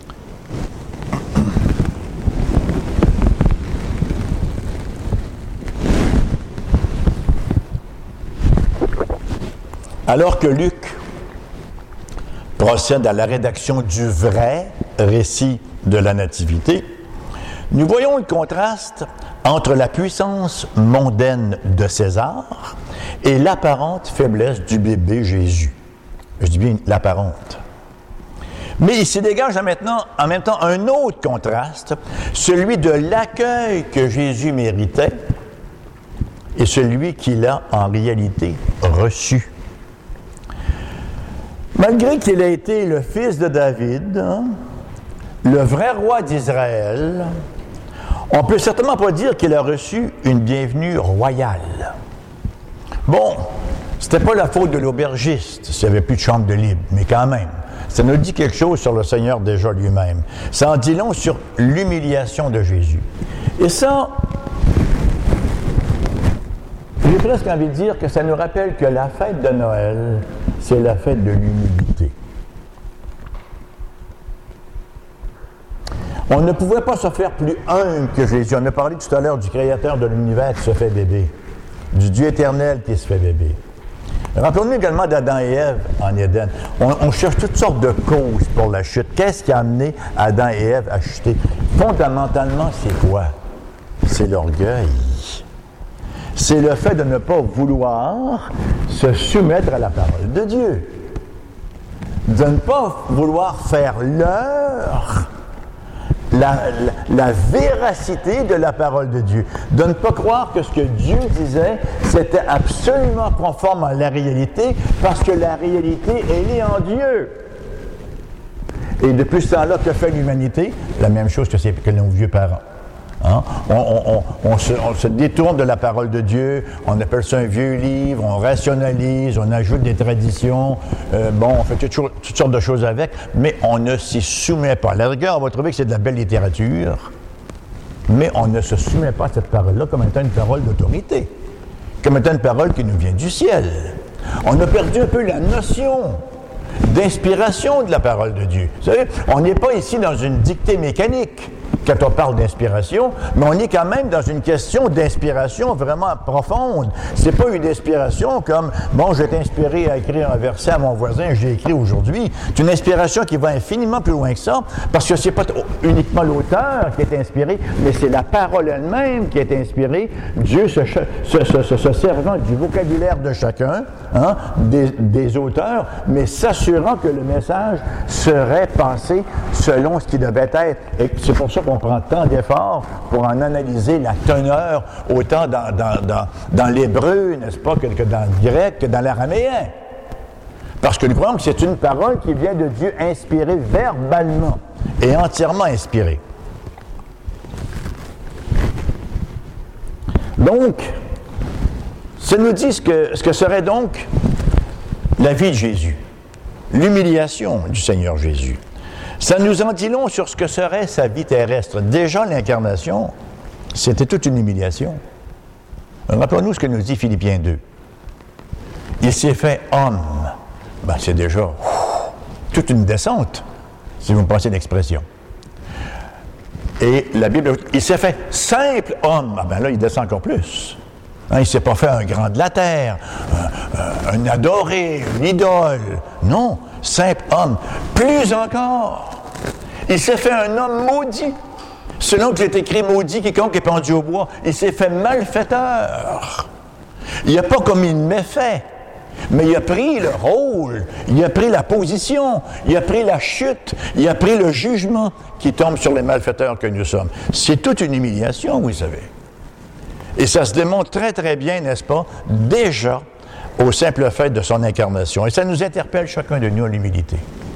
[SPEAKER 1] Alors que Luc procède à la rédaction du vrai récit de la Nativité, nous voyons le contraste entre la puissance mondaine de César et l'apparente faiblesse du bébé Jésus. Je dis bien l'apparente. Mais il se dégage en, maintenant, en même temps un autre contraste, celui de l'accueil que Jésus méritait et celui qu'il a en réalité reçu. Malgré qu'il ait été le fils de David, hein, le vrai roi d'Israël, on ne peut certainement pas dire qu'il a reçu une bienvenue royale. Bon, c'était pas la faute de l'aubergiste s'il n'y avait plus de chambre de libre, mais quand même, ça nous dit quelque chose sur le Seigneur déjà lui-même. Ça en dit long sur l'humiliation de Jésus. Et ça, j'ai presque envie de dire que ça nous rappelle que la fête de Noël, c'est la fête de l'humilité. On ne pouvait pas se faire plus humble que Jésus. On a parlé tout à l'heure du Créateur de l'univers qui se fait bébé, du Dieu éternel qui se fait bébé. Rappelons-nous également d'Adam et Ève en Éden. On, on cherche toutes sortes de causes pour la chute. Qu'est-ce qui a amené Adam et Ève à chuter? Fondamentalement, c'est quoi? C'est l'orgueil. C'est le fait de ne pas vouloir se soumettre à la parole de Dieu. De ne pas vouloir faire leur La, la, la véracité de la parole de Dieu. De ne pas croire que ce que Dieu disait, c'était absolument conforme à la réalité, parce que la réalité, elle est en Dieu. Et depuis ce temps-là, que fait l'humanité? La même chose que, c'est, que nos vieux parents. Hein? On, on, on, on, se, on se détourne de la parole de Dieu, on appelle ça un vieux livre, on rationalise, on ajoute des traditions, euh, bon, on fait toutes, toutes sortes de choses avec, mais on ne s'y soumet pas. À la rigueur, on va trouver que c'est de la belle littérature, mais on ne se soumet pas à cette parole-là comme étant une parole d'autorité, comme étant une parole qui nous vient du ciel. On a perdu un peu la notion d'inspiration de la parole de Dieu. Vous savez, on n'est pas ici dans une dictée mécanique quand on parle d'inspiration, mais on est quand même dans une question d'inspiration vraiment profonde. C'est pas une inspiration comme, bon, je vais t'inspirer à écrire un verset à mon voisin, j'ai écrit aujourd'hui. C'est une inspiration qui va infiniment plus loin que ça, parce que c'est pas uniquement l'auteur qui est inspiré, mais c'est la parole elle-même qui est inspirée. Dieu se, se, se, se, se servant du vocabulaire de chacun, hein, des, des auteurs, mais s'assurant que le message serait passé selon ce qui devait être. Et c'est pour ça qu'on prend tant d'efforts pour en analyser la teneur, autant dans, dans, dans, dans l'hébreu, n'est-ce pas, que, que dans le grec, que dans l'araméen. Parce que nous croyons que c'est une parole qui vient de Dieu inspirée verbalement et entièrement inspirée. Donc, ça nous dit ce que, ce que serait donc la vie de Jésus, l'humiliation du Seigneur Jésus. Ça nous en dit long sur ce que serait sa vie terrestre. Déjà, l'incarnation, c'était toute une humiliation. Rappelons-nous ce que nous dit Philippiens deux. Il s'est fait homme. Ben, c'est déjà ouf, toute une descente, si vous me passez l'expression. Et la Bible, il s'est fait simple homme. Ah ben là, il descend encore plus. Hein, il ne s'est pas fait un grand de la terre, un, un adoré, une idole. Non, simple homme. Plus encore, il s'est fait un homme maudit. Selon qu'il est écrit maudit, quiconque est pendu au bois, il s'est fait malfaiteur. Il n'a pas commis une méfait, mais il a pris le rôle, il a pris la position, il a pris la chute, il a pris le jugement qui tombe sur les malfaiteurs que nous sommes. C'est toute une humiliation, vous savez. Et ça se démontre très, très bien, n'est-ce pas, déjà au simple fait de son incarnation. Et ça nous interpelle chacun de nous à l'humilité.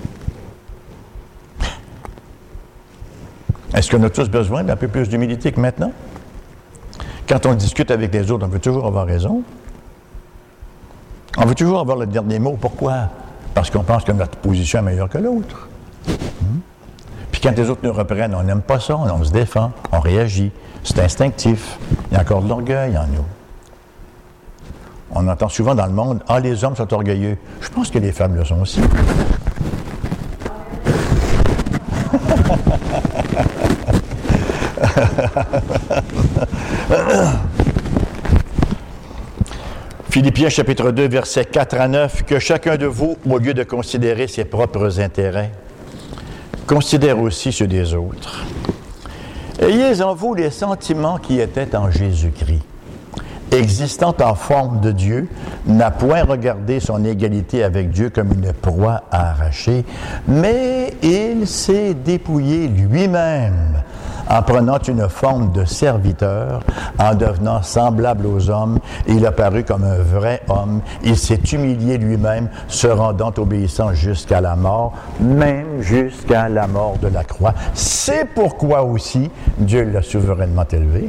[SPEAKER 1] Est-ce qu'on a tous besoin d'un peu plus d'humilité que maintenant? Quand on discute avec les autres, on veut toujours avoir raison. On veut toujours avoir le dernier mot. Pourquoi? Parce qu'on pense que notre position est meilleure que l'autre. Hum? Puis quand les autres nous reprennent, on n'aime pas ça, on se défend, on réagit. C'est instinctif. Il y a encore de l'orgueil en nous. On entend souvent dans le monde, « Ah, les hommes sont orgueilleux. » Je pense que les femmes le sont aussi. Philippiens chapitre deux, versets quatre à neuf, « Que chacun de vous, au lieu de considérer ses propres intérêts, considère aussi ceux des autres. Ayez en vous les sentiments qui étaient en Jésus-Christ. Existant en forme de Dieu, n'a point regardé son égalité avec Dieu comme une proie à arracher, mais il s'est dépouillé lui-même en prenant une forme de serviteur, en devenant semblable aux hommes. Il a paru comme un vrai homme. Il s'est humilié lui-même, se rendant obéissant jusqu'à la mort, même jusqu'à la mort de la croix. C'est pourquoi aussi Dieu l'a souverainement élevé.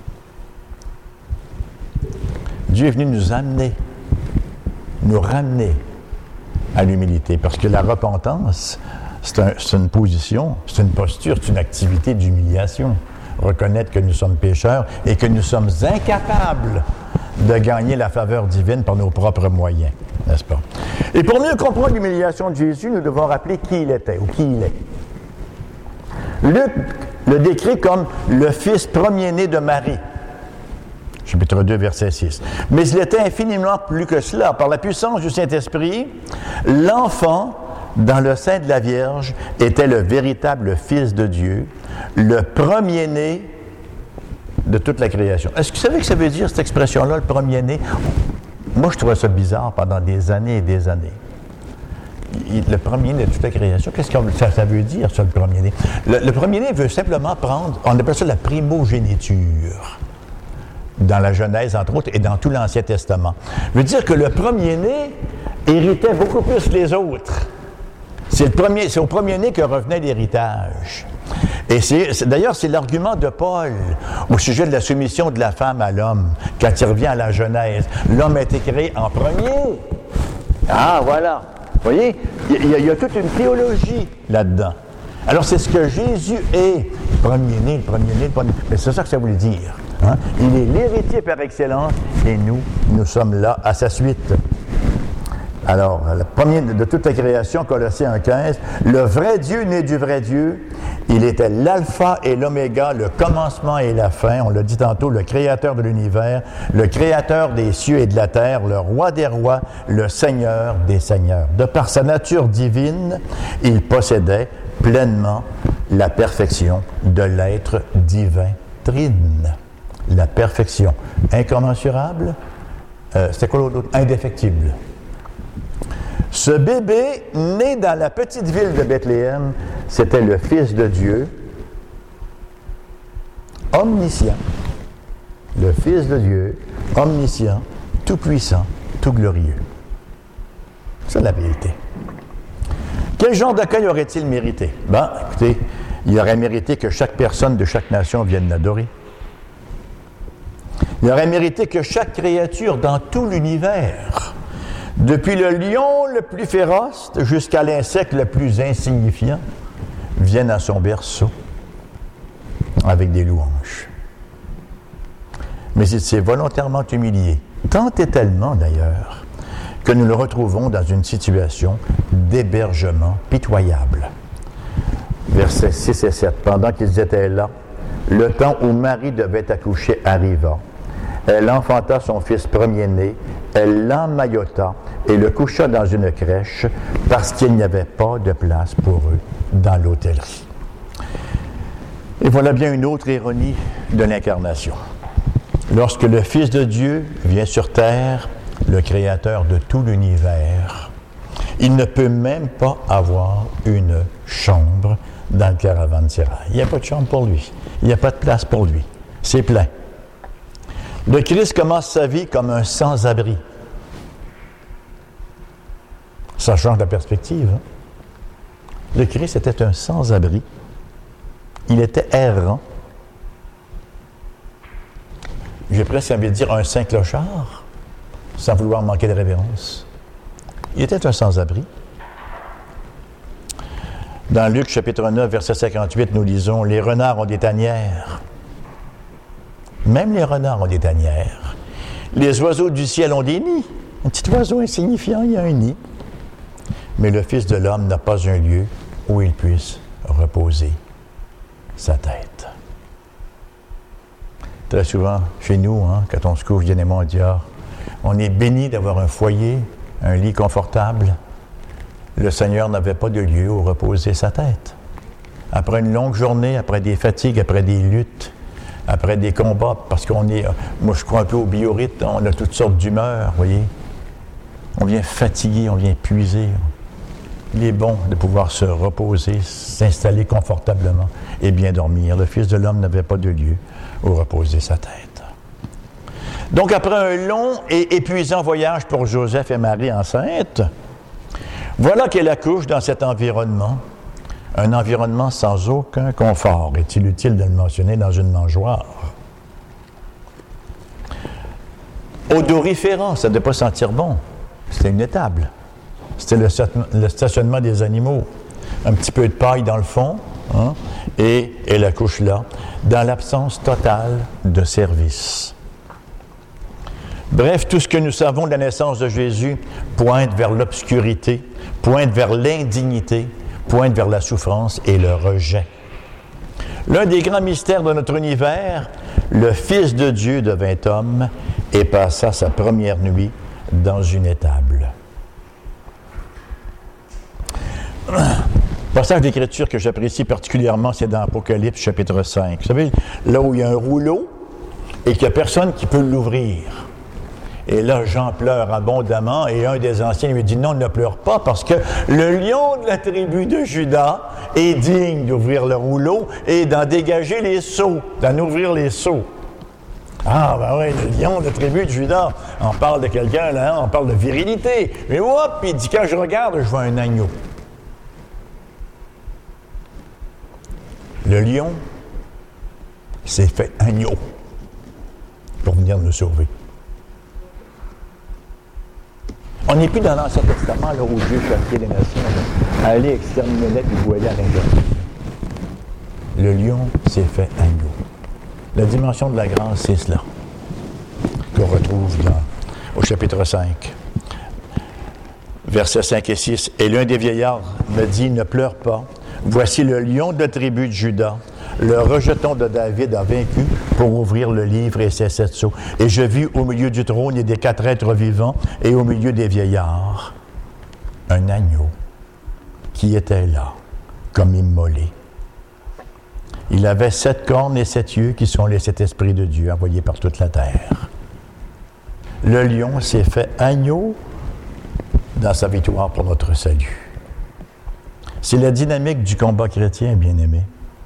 [SPEAKER 1] Dieu est venu nous amener, nous ramener à l'humilité, parce que la repentance, c'est, un, c'est une position, c'est une posture, c'est une activité d'humiliation. Reconnaître que nous sommes pécheurs et que nous sommes incapables de gagner la faveur divine par nos propres moyens, n'est-ce pas? Et pour mieux comprendre l'humiliation de Jésus, nous devons rappeler qui il était ou qui il est. Luc le décrit comme le fils premier-né de Marie. Chapitre deux, verset six. Mais il était infiniment plus que cela. Par la puissance du Saint-Esprit, l'enfant, dans le sein de la Vierge, était le véritable Fils de Dieu, le premier-né de toute la création. Est-ce que vous savez que ça veut dire, cette expression-là, le premier-né? Moi, je trouvais ça bizarre pendant des années et des années. Le premier-né de toute la création, qu'est-ce que ça, ça veut dire, ça, le premier-né? Le, le premier-né veut simplement prendre, on appelle ça la primogéniture, dans la Genèse, entre autres, et dans tout l'Ancien Testament. Veut dire que le premier-né héritait beaucoup plus que les autres. C'est, le premier, c'est au premier-né que revenait l'héritage. Et c'est, c'est, d'ailleurs, c'est l'argument de Paul au sujet de la soumission de la femme à l'homme, quand il revient à la Genèse. L'homme a été créé en premier. Ah, voilà. Vous voyez, il y, a, il y a toute une théologie là-dedans. Alors, c'est ce que Jésus est. Le premier-né, le premier-né, le premier-né. Mais c'est ça que ça voulait dire. Hein? Il est l'héritier par excellence et nous, nous sommes là à sa suite. Alors, le premier de toute la création, Colossiens un quinze, le vrai Dieu né du vrai Dieu, il était l'alpha et l'oméga, le commencement et la fin, on l'a dit tantôt, le créateur de l'univers, le créateur des cieux et de la terre, le roi des rois, le seigneur des seigneurs. De par sa nature divine, il possédait pleinement la perfection de l'être divin trine. La perfection incommensurable, euh, c'était quoi l'autre? Indéfectible. Ce bébé, né dans la petite ville de Bethléem, c'était le Fils de Dieu, omniscient. Le Fils de Dieu, omniscient, tout-puissant, tout glorieux. C'est la vérité. Quel genre d'accueil aurait-il mérité? Ben, écoutez, il aurait mérité que chaque personne de chaque nation vienne l'adorer. Il aurait mérité que chaque créature dans tout l'univers, depuis le lion le plus féroce jusqu'à l'insecte le plus insignifiant, vienne à son berceau avec des louanges. Mais il s'est volontairement humilié, tant et tellement d'ailleurs, que nous le retrouvons dans une situation d'hébergement pitoyable. Versets six et sept. Pendant qu'ils étaient là, le temps où Marie devait accoucher arriva. Elle enfanta son fils premier-né, elle l'emmaillota et le coucha dans une crèche parce qu'il n'y avait pas de place pour eux dans l'hôtellerie. Et voilà bien une autre ironie de l'incarnation. Lorsque le Fils de Dieu vient sur terre, le Créateur de tout l'univers, il ne peut même pas avoir une chambre dans le caravansérail. Il n'y a pas de chambre pour lui. Il n'y a pas de place pour lui. C'est plein. Le Christ commence sa vie comme un sans-abri. Ça change la perspective. Hein? Le Christ était un sans-abri. Il était errant. J'ai presque envie de dire un saint clochard, sans vouloir manquer de révérence. Il était un sans-abri. Dans Luc chapitre neuf, verset cinquante-huit, nous lisons « Les renards ont des tanières. » Même les renards ont des tanières. Les oiseaux du ciel ont des nids. Un petit oiseau insignifiant, il y a un nid. Mais le Fils de l'homme n'a pas un lieu où il puisse reposer sa tête. Très souvent, chez nous, hein, quand on se couche, Diane et moi, on dit, ah, on est béni d'avoir un foyer, un lit confortable. Le Seigneur n'avait pas de lieu où reposer sa tête. Après une longue journée, après des fatigues, après des luttes, après des combats, parce qu'on est, moi je crois un peu au biorhythme, on a toutes sortes d'humeurs, vous voyez. On vient fatigué, on vient épuisé. Il est bon de pouvoir se reposer, s'installer confortablement et bien dormir. Le Fils de l'homme n'avait pas de lieu où reposer sa tête. Donc après un long et épuisant voyage pour Joseph et Marie enceintes, voilà qu'elle accouche dans cet environnement. Un environnement sans aucun confort. Est-il utile de le mentionner dans une mangeoire? Odoriférant, ça ne devait pas sentir bon. C'était une étable. C'était le, le stationnement des animaux. Un petit peu de paille dans le fond, hein, et elle accouche là, dans l'absence totale de service. Bref, tout ce que nous savons de la naissance de Jésus pointe vers l'obscurité, pointe vers l'indignité, pointe vers la souffrance et le rejet. L'un des grands mystères de notre univers, le Fils de Dieu devint homme et passa sa première nuit dans une étable. Le passage d'écriture que j'apprécie particulièrement, c'est dans Apocalypse chapitre cinq. Vous savez, là où il y a un rouleau et qu'il n'y a personne qui peut l'ouvrir. Et là, Jean pleure abondamment et un des anciens lui dit « Non, ne pleure pas parce que le lion de la tribu de Juda est digne d'ouvrir le rouleau et d'en dégager les seaux, d'en ouvrir les seaux. » Ah, ben oui, le lion de la tribu de Juda, on parle de quelqu'un, là, on parle de virilité. Mais hop, il dit « Quand je regarde, je vois un agneau. » Le lion s'est fait agneau pour venir nous sauver. On n'est plus dans l'Ancien Testament, là où Dieu châtiait les nations, là, à aller exterminer net et voiler à l'intérieur. Le lion s'est fait agneau. La dimension de la grâce, c'est cela qu'on retrouve dans, au chapitre cinq. Versets cinq et six. « Et l'un des vieillards me dit, ne pleure pas. Voici le lion de la tribu de Juda. Le rejeton de David a vaincu pour ouvrir le livre et ses sept sceaux. Et je vis au milieu du trône et des quatre êtres vivants et au milieu des vieillards un agneau qui était là, comme immolé. Il avait sept cornes et sept yeux qui sont les sept esprits de Dieu envoyés par toute la terre. Le lion s'est fait agneau dans sa victoire pour notre salut. C'est la dynamique du combat chrétien, bien-aimé.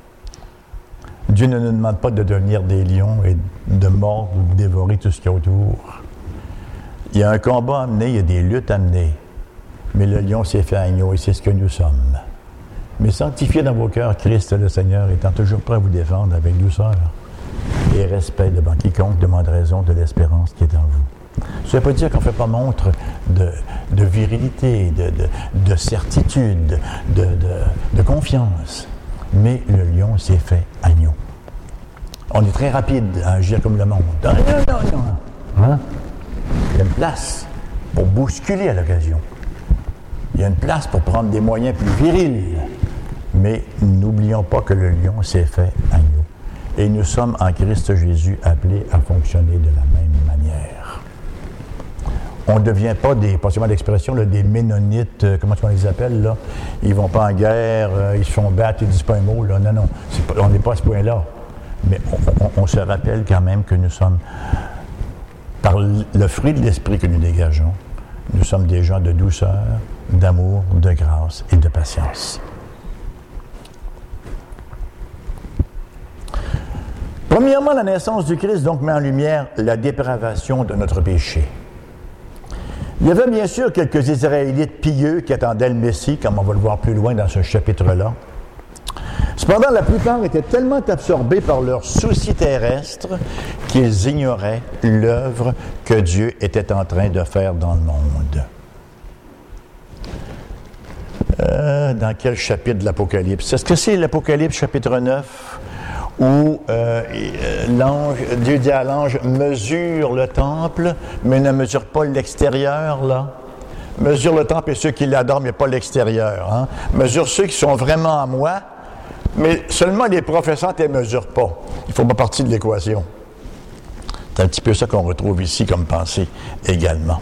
[SPEAKER 1] Dieu ne nous demande pas de devenir des lions et de mordre ou de dévorer tout ce qu'il y a autour. Il y a un combat à mener, il y a des luttes à mener. Mais le lion s'est fait agneau et c'est ce que nous sommes. Mais sanctifiez dans vos cœurs Christ le Seigneur, étant toujours prêt à vous défendre avec douceur et respect devant quiconque demande raison de l'espérance qui est en vous. Ça ne veut pas dire qu'on ne fait pas montre de, de virilité, de, de, de certitude, de, de, de confiance. Mais le lion s'est fait agneau. On est très rapide à agir comme le monde. Non, non, non, non. Hein? Il y a une place pour bousculer à l'occasion. Il y a une place pour prendre des moyens plus virils. Mais n'oublions pas que le lion s'est fait agneau. Et nous sommes en Christ Jésus appelés à fonctionner de la même manière. On ne devient pas des, passez-moi l'expression, là, des Ménonites, euh, comment on les appelle, là? Ils ne vont pas en guerre, euh, ils se font battre, ils ne disent pas un mot, là. Non, non, pas, on n'est pas à ce point-là. Mais on, on, on se rappelle quand même que nous sommes, par le fruit de l'esprit que nous dégageons, nous sommes des gens de douceur, d'amour, de grâce et de patience. Premièrement, la naissance du Christ donc met en lumière la dépravation de notre péché. Il y avait bien sûr quelques Israélites pieux qui attendaient le Messie, comme on va le voir plus loin dans ce chapitre-là. Cependant, la plupart étaient tellement absorbés par leurs soucis terrestres qu'ils ignoraient l'œuvre que Dieu était en train de faire dans le monde. Euh, dans quel chapitre de l'Apocalypse? Est-ce que c'est l'Apocalypse chapitre neuf? Où euh, l'ange, Dieu dit à l'ange, mesure le temple, mais ne mesure pas l'extérieur, là. Mesure le temple et ceux qui l'adorent, mais pas l'extérieur. Hein? Mesure ceux qui sont vraiment à moi, mais seulement les professants ne les mesurent pas. Ils ne font pas partie de l'équation. C'est un petit peu ça qu'on retrouve ici comme pensée également.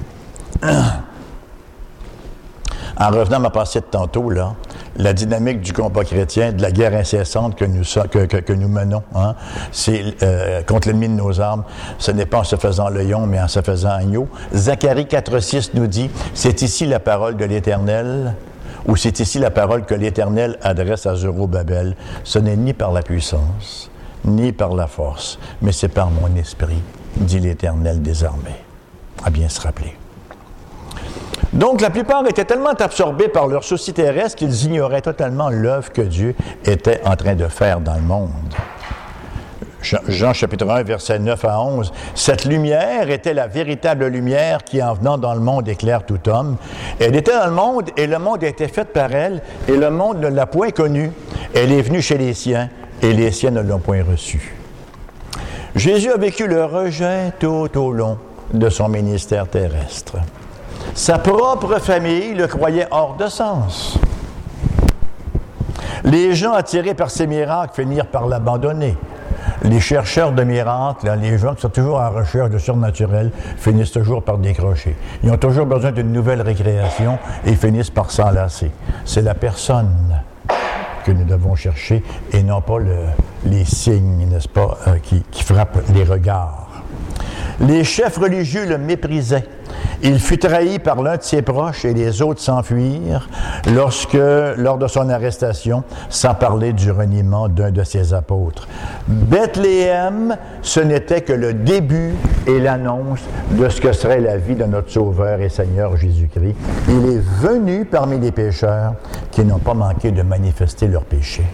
[SPEAKER 1] En revenant à ma pensée de tantôt, là, la dynamique du combat chrétien, de la guerre incessante que nous, que, que, que nous menons, hein, c'est euh, contre l'ennemi de nos âmes, ce n'est pas en se faisant lion, mais en se faisant agneau. Zacharie quatre six nous dit, c'est ici la parole de l'Éternel, ou c'est ici la parole que l'Éternel adresse à Zorobabel. Ce n'est ni par la puissance, ni par la force, mais c'est par mon esprit, dit l'Éternel des armées. À bien se rappeler. Donc, la plupart étaient tellement absorbés par leurs soucis terrestres qu'ils ignoraient totalement l'œuvre que Dieu était en train de faire dans le monde. Jean chapitre un, versets neuf à onze. « Cette lumière était la véritable lumière qui, en venant dans le monde, éclaire tout homme. Elle était dans le monde, et le monde a été fait par elle, et le monde ne l'a point connue. Elle est venue chez les siens, et les siens ne l'ont point reçue. » Jésus a vécu le rejet tout au long de son ministère terrestre. Sa propre famille le croyait hors de sens. Les gens attirés par ces miracles finirent par l'abandonner. Les chercheurs de miracles, là, les gens qui sont toujours en recherche de surnaturel, finissent toujours par décrocher. Ils ont toujours besoin d'une nouvelle récréation et finissent par s'enlacer. C'est la personne que nous devons chercher et non pas le, les signes, n'est-ce pas, euh, qui, qui frappent les regards. Les chefs religieux le méprisaient. Il fut trahi par l'un de ses proches et les autres s'enfuirent lorsque, lors de son arrestation, sans parler du reniement d'un de ses apôtres. Bethléem, ce n'était que le début et l'annonce de ce que serait la vie de notre Sauveur et Seigneur Jésus-Christ. Il est venu parmi les pécheurs qui n'ont pas manqué de manifester leurs péchés.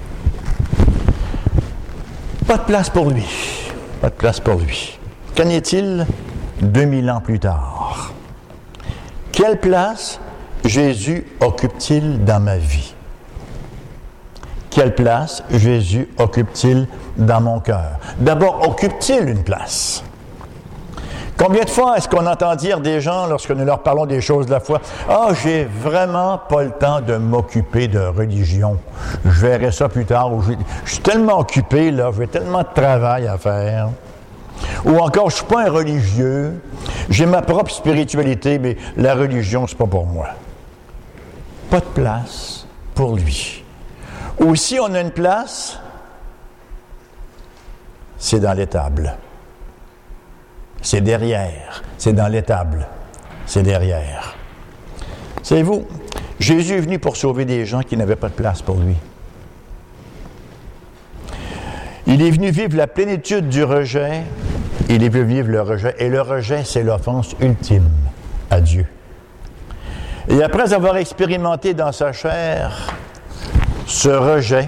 [SPEAKER 1] Pas de place pour lui. Pas de place pour lui. Qu'en est-il deux mille ans plus tard? Quelle place Jésus occupe-t-il dans ma vie? Quelle place Jésus occupe-t-il dans mon cœur? D'abord, occupe-t-il une place? Combien de fois est-ce qu'on entend dire des gens, lorsque nous leur parlons des choses de la foi, « Ah, oh, j'ai vraiment pas le temps de m'occuper de religion. Je verrai ça plus tard. » Ou « Je suis tellement occupé, là, j'ai tellement de travail à faire. » Ou encore, je ne suis pas un religieux, j'ai ma propre spiritualité, mais la religion, ce n'est pas pour moi. Pas de place pour lui. Ou si on a une place, c'est dans l'étable. C'est derrière. C'est dans l'étable. C'est derrière. Savez-vous, Jésus est venu pour sauver des gens qui n'avaient pas de place pour lui. Il est venu vivre la plénitude du rejet. Il est venu vivre le rejet. Et le rejet, c'est l'offense ultime à Dieu. Et après avoir expérimenté dans sa chair ce rejet,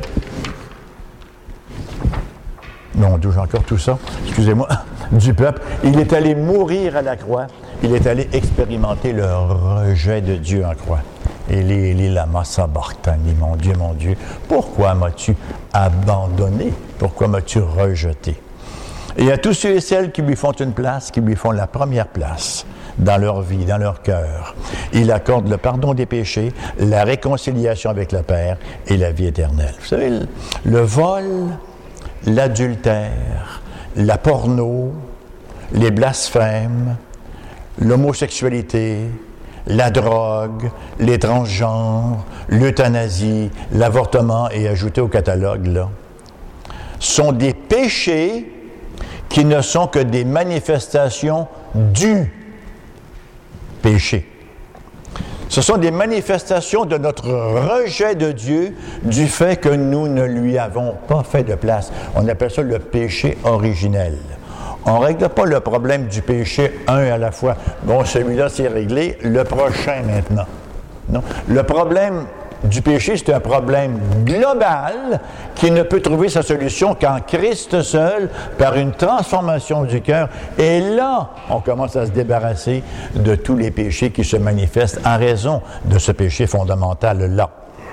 [SPEAKER 1] non, d'où j'ai encore tout ça, excusez-moi, du peuple, il est allé mourir à la croix. Il est allé expérimenter le rejet de Dieu en croix. Eli, Eli, lama sabachthani, mon Dieu, mon Dieu, pourquoi m'as-tu abandonné? Pourquoi m'as-tu rejeté? Et à tous ceux et celles qui lui font une place, qui lui font la première place dans leur vie, dans leur cœur, il accorde le pardon des péchés, la réconciliation avec le Père et la vie éternelle. Vous savez, le vol, l'adultère, la porno, les blasphèmes, l'homosexualité, la drogue, les transgenres, l'euthanasie, l'avortement et ajouté au catalogue, là, sont des péchés qui ne sont que des manifestations du péché. Ce sont des manifestations de notre rejet de Dieu, du fait que nous ne lui avons pas fait de place. On appelle ça le péché originel. On ne règle pas le problème du péché un à la fois. Bon, celui-là, c'est réglé. Le prochain, maintenant. Non. Le problème du péché, c'est un problème global qui ne peut trouver sa solution qu'en Christ seul, par une transformation du cœur. Et là, on commence à se débarrasser de tous les péchés qui se manifestent en raison de ce péché fondamental-là.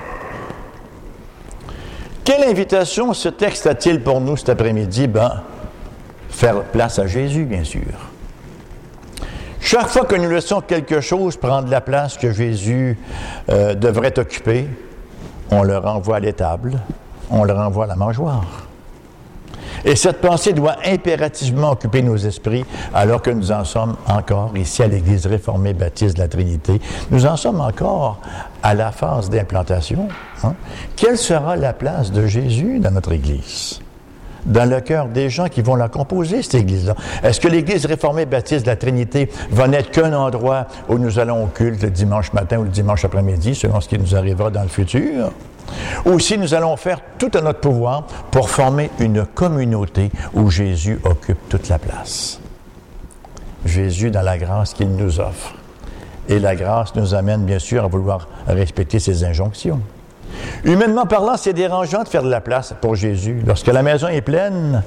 [SPEAKER 1] Quelle invitation ce texte a-t-il pour nous cet après-midi? Ben, faire place à Jésus, bien sûr. Chaque fois que nous laissons quelque chose prendre la place que Jésus euh, devrait occuper, on le renvoie à l'étable, on le renvoie à la mangeoire. Et cette pensée doit impérativement occuper nos esprits alors que nous en sommes encore ici à l'Église réformée baptiste de la Trinité. Nous en sommes encore à la phase d'implantation. Hein? Quelle sera la place de Jésus dans notre Église? Dans le cœur des gens qui vont la composer, cette Église-là. Est-ce que l'Église réformée baptiste de la Trinité va n'être qu'un endroit où nous allons au culte le dimanche matin ou le dimanche après-midi, selon ce qui nous arrivera dans le futur? Ou si nous allons faire tout à notre pouvoir pour former une communauté où Jésus occupe toute la place? Jésus dans la grâce qu'il nous offre. Et la grâce nous amène bien sûr à vouloir respecter ses injonctions. Humainement parlant, c'est dérangeant de faire de la place pour Jésus. Lorsque la maison est pleine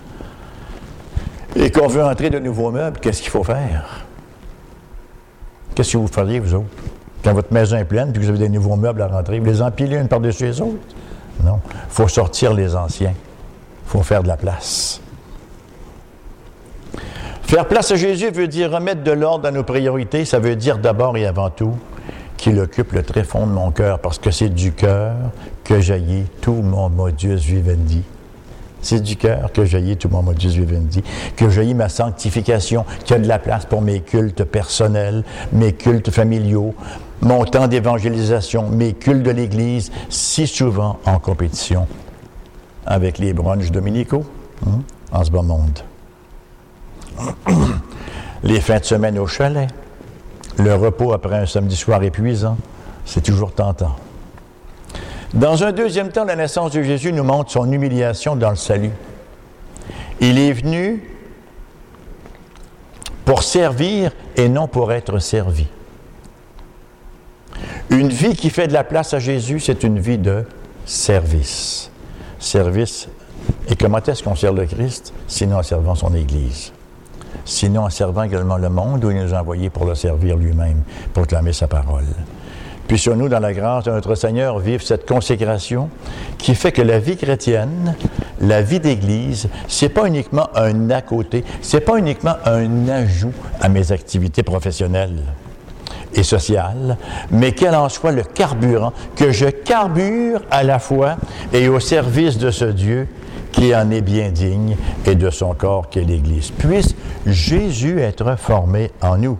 [SPEAKER 1] et qu'on veut entrer de nouveaux meubles, qu'est-ce qu'il faut faire? Qu'est-ce que vous feriez, vous autres? Quand votre maison est pleine et que vous avez des nouveaux meubles à rentrer, vous les empilez une par-dessus les autres? Non. Il faut sortir les anciens. Il faut faire de la place. Faire place à Jésus veut dire remettre de l'ordre à nos priorités. Ça veut dire d'abord et avant tout qu'il occupe le tréfonds de mon cœur, parce que c'est du cœur que jaillit tout mon modus vivendi. C'est du cœur que jaillit tout mon modus vivendi, que jaillit ma sanctification, qu'il y a de la place pour mes cultes personnels, mes cultes familiaux, mon temps d'évangélisation, mes cultes de l'Église, si souvent en compétition avec les brunchs dominicaux, hein, en ce bas monde. Les fins de semaine au chalet, le repos après un samedi soir épuisant, c'est toujours tentant. Dans un deuxième temps, la naissance de Jésus nous montre son humiliation dans le salut. Il est venu pour servir et non pour être servi. Une vie qui fait de la place à Jésus, c'est une vie de service. Service. Et comment est-ce qu'on sert le Christ? Sinon en servant son Église. Sinon en servant également le monde où il nous a envoyés pour le servir lui-même, pour proclamer sa parole. Puissions-nous, dans la grâce de notre Seigneur, vivre cette consécration qui fait que la vie chrétienne, la vie d'Église, c'est pas uniquement un à côté, c'est pas uniquement un ajout à mes activités professionnelles et sociales, mais qu'elle en soit le carburant, que je carbure à la fois et au service de ce Dieu qui en est bien digne et de son corps qui est l'Église. Puisse Jésus être formé en nous.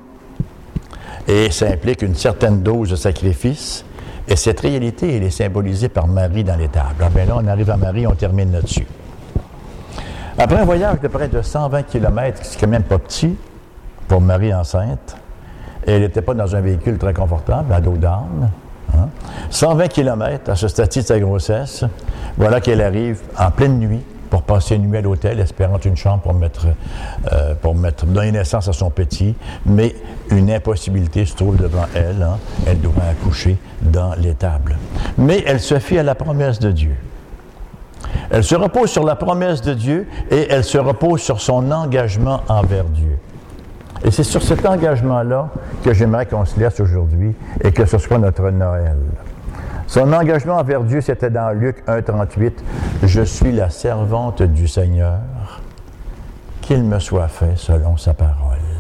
[SPEAKER 1] Et ça implique une certaine dose de sacrifice. Et cette réalité, elle est symbolisée par Marie dans l'étable. Ah bien là, on arrive à Marie, on termine là-dessus. Après un voyage de près de cent vingt kilomètres, c'est quand même pas petit pour Marie enceinte, et elle n'était pas dans un véhicule très confortable, à dos d'âne. Hein? cent vingt kilomètres à ce statut de sa grossesse, voilà qu'elle arrive en pleine nuit pour passer une nuit à l'hôtel, espérant une chambre pour mettre, euh, pour mettre, donner naissance à son petit, mais une impossibilité se trouve devant elle. Hein? Elle doit accoucher dans l'étable. Mais elle se fie à la promesse de Dieu. Elle se repose sur la promesse de Dieu et elle se repose sur son engagement envers Dieu. Et c'est sur cet engagement-là que j'aimerais qu'on se laisse aujourd'hui et que ce soit notre Noël. Son engagement envers Dieu, c'était dans Luc un, trente-huit. « Je suis la servante du Seigneur, qu'il me soit fait selon sa parole. »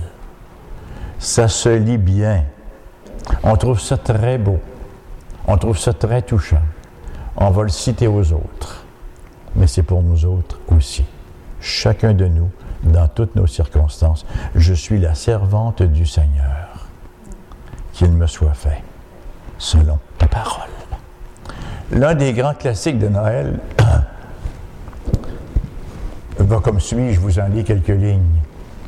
[SPEAKER 1] Ça se lit bien. On trouve ça très beau. On trouve ça très touchant. On va le citer aux autres. Mais c'est pour nous autres aussi. Chacun de nous, dans toutes nos circonstances, je suis la servante du Seigneur, qu'il me soit fait selon ta parole. L'un des grands classiques de Noël va comme suit, je vous en lis quelques lignes.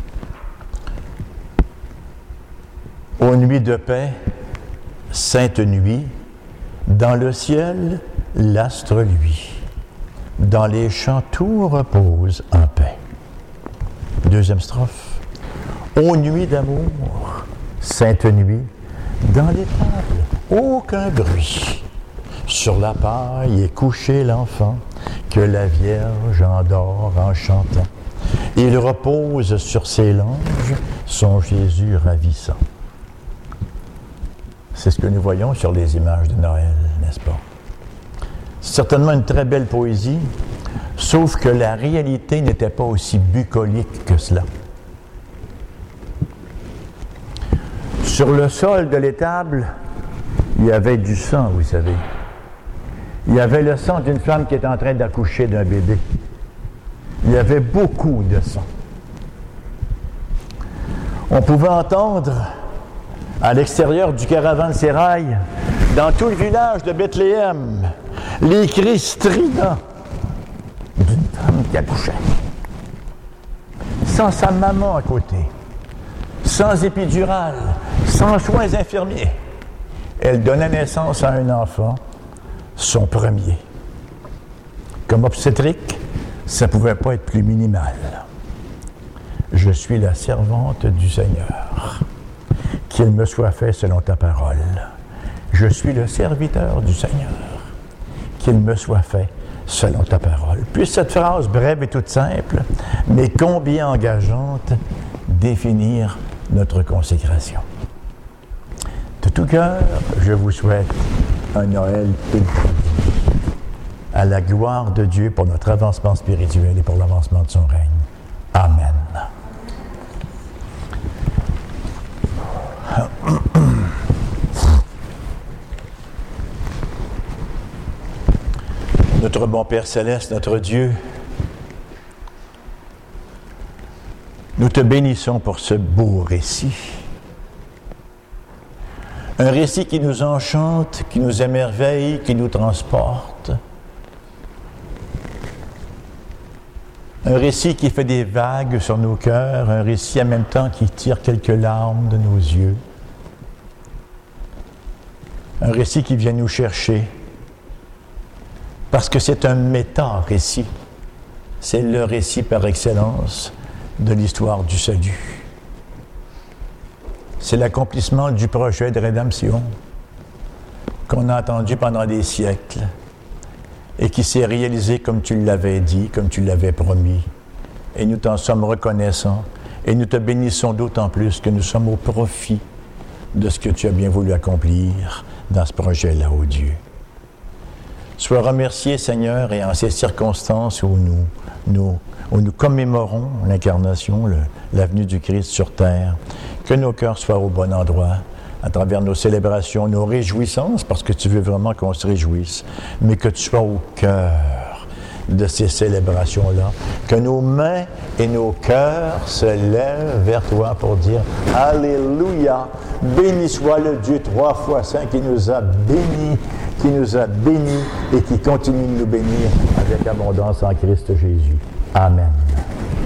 [SPEAKER 1] Ô nuit de paix, sainte nuit, dans le ciel, l'astre luit. Dans les champs, tout repose en paix. Deuxième strophe. Ô nuit d'amour, sainte nuit, dans les tables, aucun bruit. Sur la paille est couché l'enfant, que la Vierge endort en chantant. Il repose sur ses langes, son Jésus ravissant. C'est ce que nous voyons sur les images de Noël, n'est-ce pas? C'est certainement une très belle poésie, sauf que la réalité n'était pas aussi bucolique que cela. Sur le sol de l'étable, il y avait du sang, vous savez. Il y avait le sang d'une femme qui est en train d'accoucher d'un bébé. Il y avait beaucoup de sang. On pouvait entendre à l'extérieur du caravansérail, dans tout le village de Bethléem, les cris stridents d'une femme qui accouchait. Sans sa maman à côté, sans épidural, sans soins infirmiers. Elle donnait naissance à un enfant, son premier. Comme obstétrique, ça ne pouvait pas être plus minimal. Je suis la servante du Seigneur, qu'il me soit fait selon ta parole. Je suis le serviteur du Seigneur, qu'il me soit fait selon ta parole. Puisse cette phrase brève et toute simple, mais combien engageante, définir notre consécration. De tout cœur, je vous souhaite un Noël pénible, à la gloire de Dieu pour notre avancement spirituel et pour l'avancement de son règne. Amen. Notre bon Père Céleste, notre Dieu, nous te bénissons pour ce beau récit. Un récit qui nous enchante, qui nous émerveille, qui nous transporte. Un récit qui fait des vagues sur nos cœurs, un récit en même temps qui tire quelques larmes de nos yeux. Un récit qui vient nous chercher, parce que c'est un méta-récit. C'est le récit par excellence de l'histoire du salut. C'est l'accomplissement du projet de rédemption qu'on a attendu pendant des siècles et qui s'est réalisé comme tu l'avais dit, comme tu l'avais promis. Et nous t'en sommes reconnaissants et nous te bénissons d'autant plus que nous sommes au profit de ce que tu as bien voulu accomplir dans ce projet-là, ô Dieu. Sois remercié, Seigneur, et en ces circonstances où nous, nous, où nous commémorons l'incarnation, le, la venue du Christ sur terre, que nos cœurs soient au bon endroit, à travers nos célébrations, nos réjouissances, parce que tu veux vraiment qu'on se réjouisse, mais que tu sois au cœur de ces célébrations-là, que nos mains et nos cœurs se lèvent vers toi pour dire « Alléluia! Béni soit le Dieu trois fois saint qui nous a bénis, qui nous a bénis et qui continue de nous bénir avec abondance en Christ Jésus. Amen. »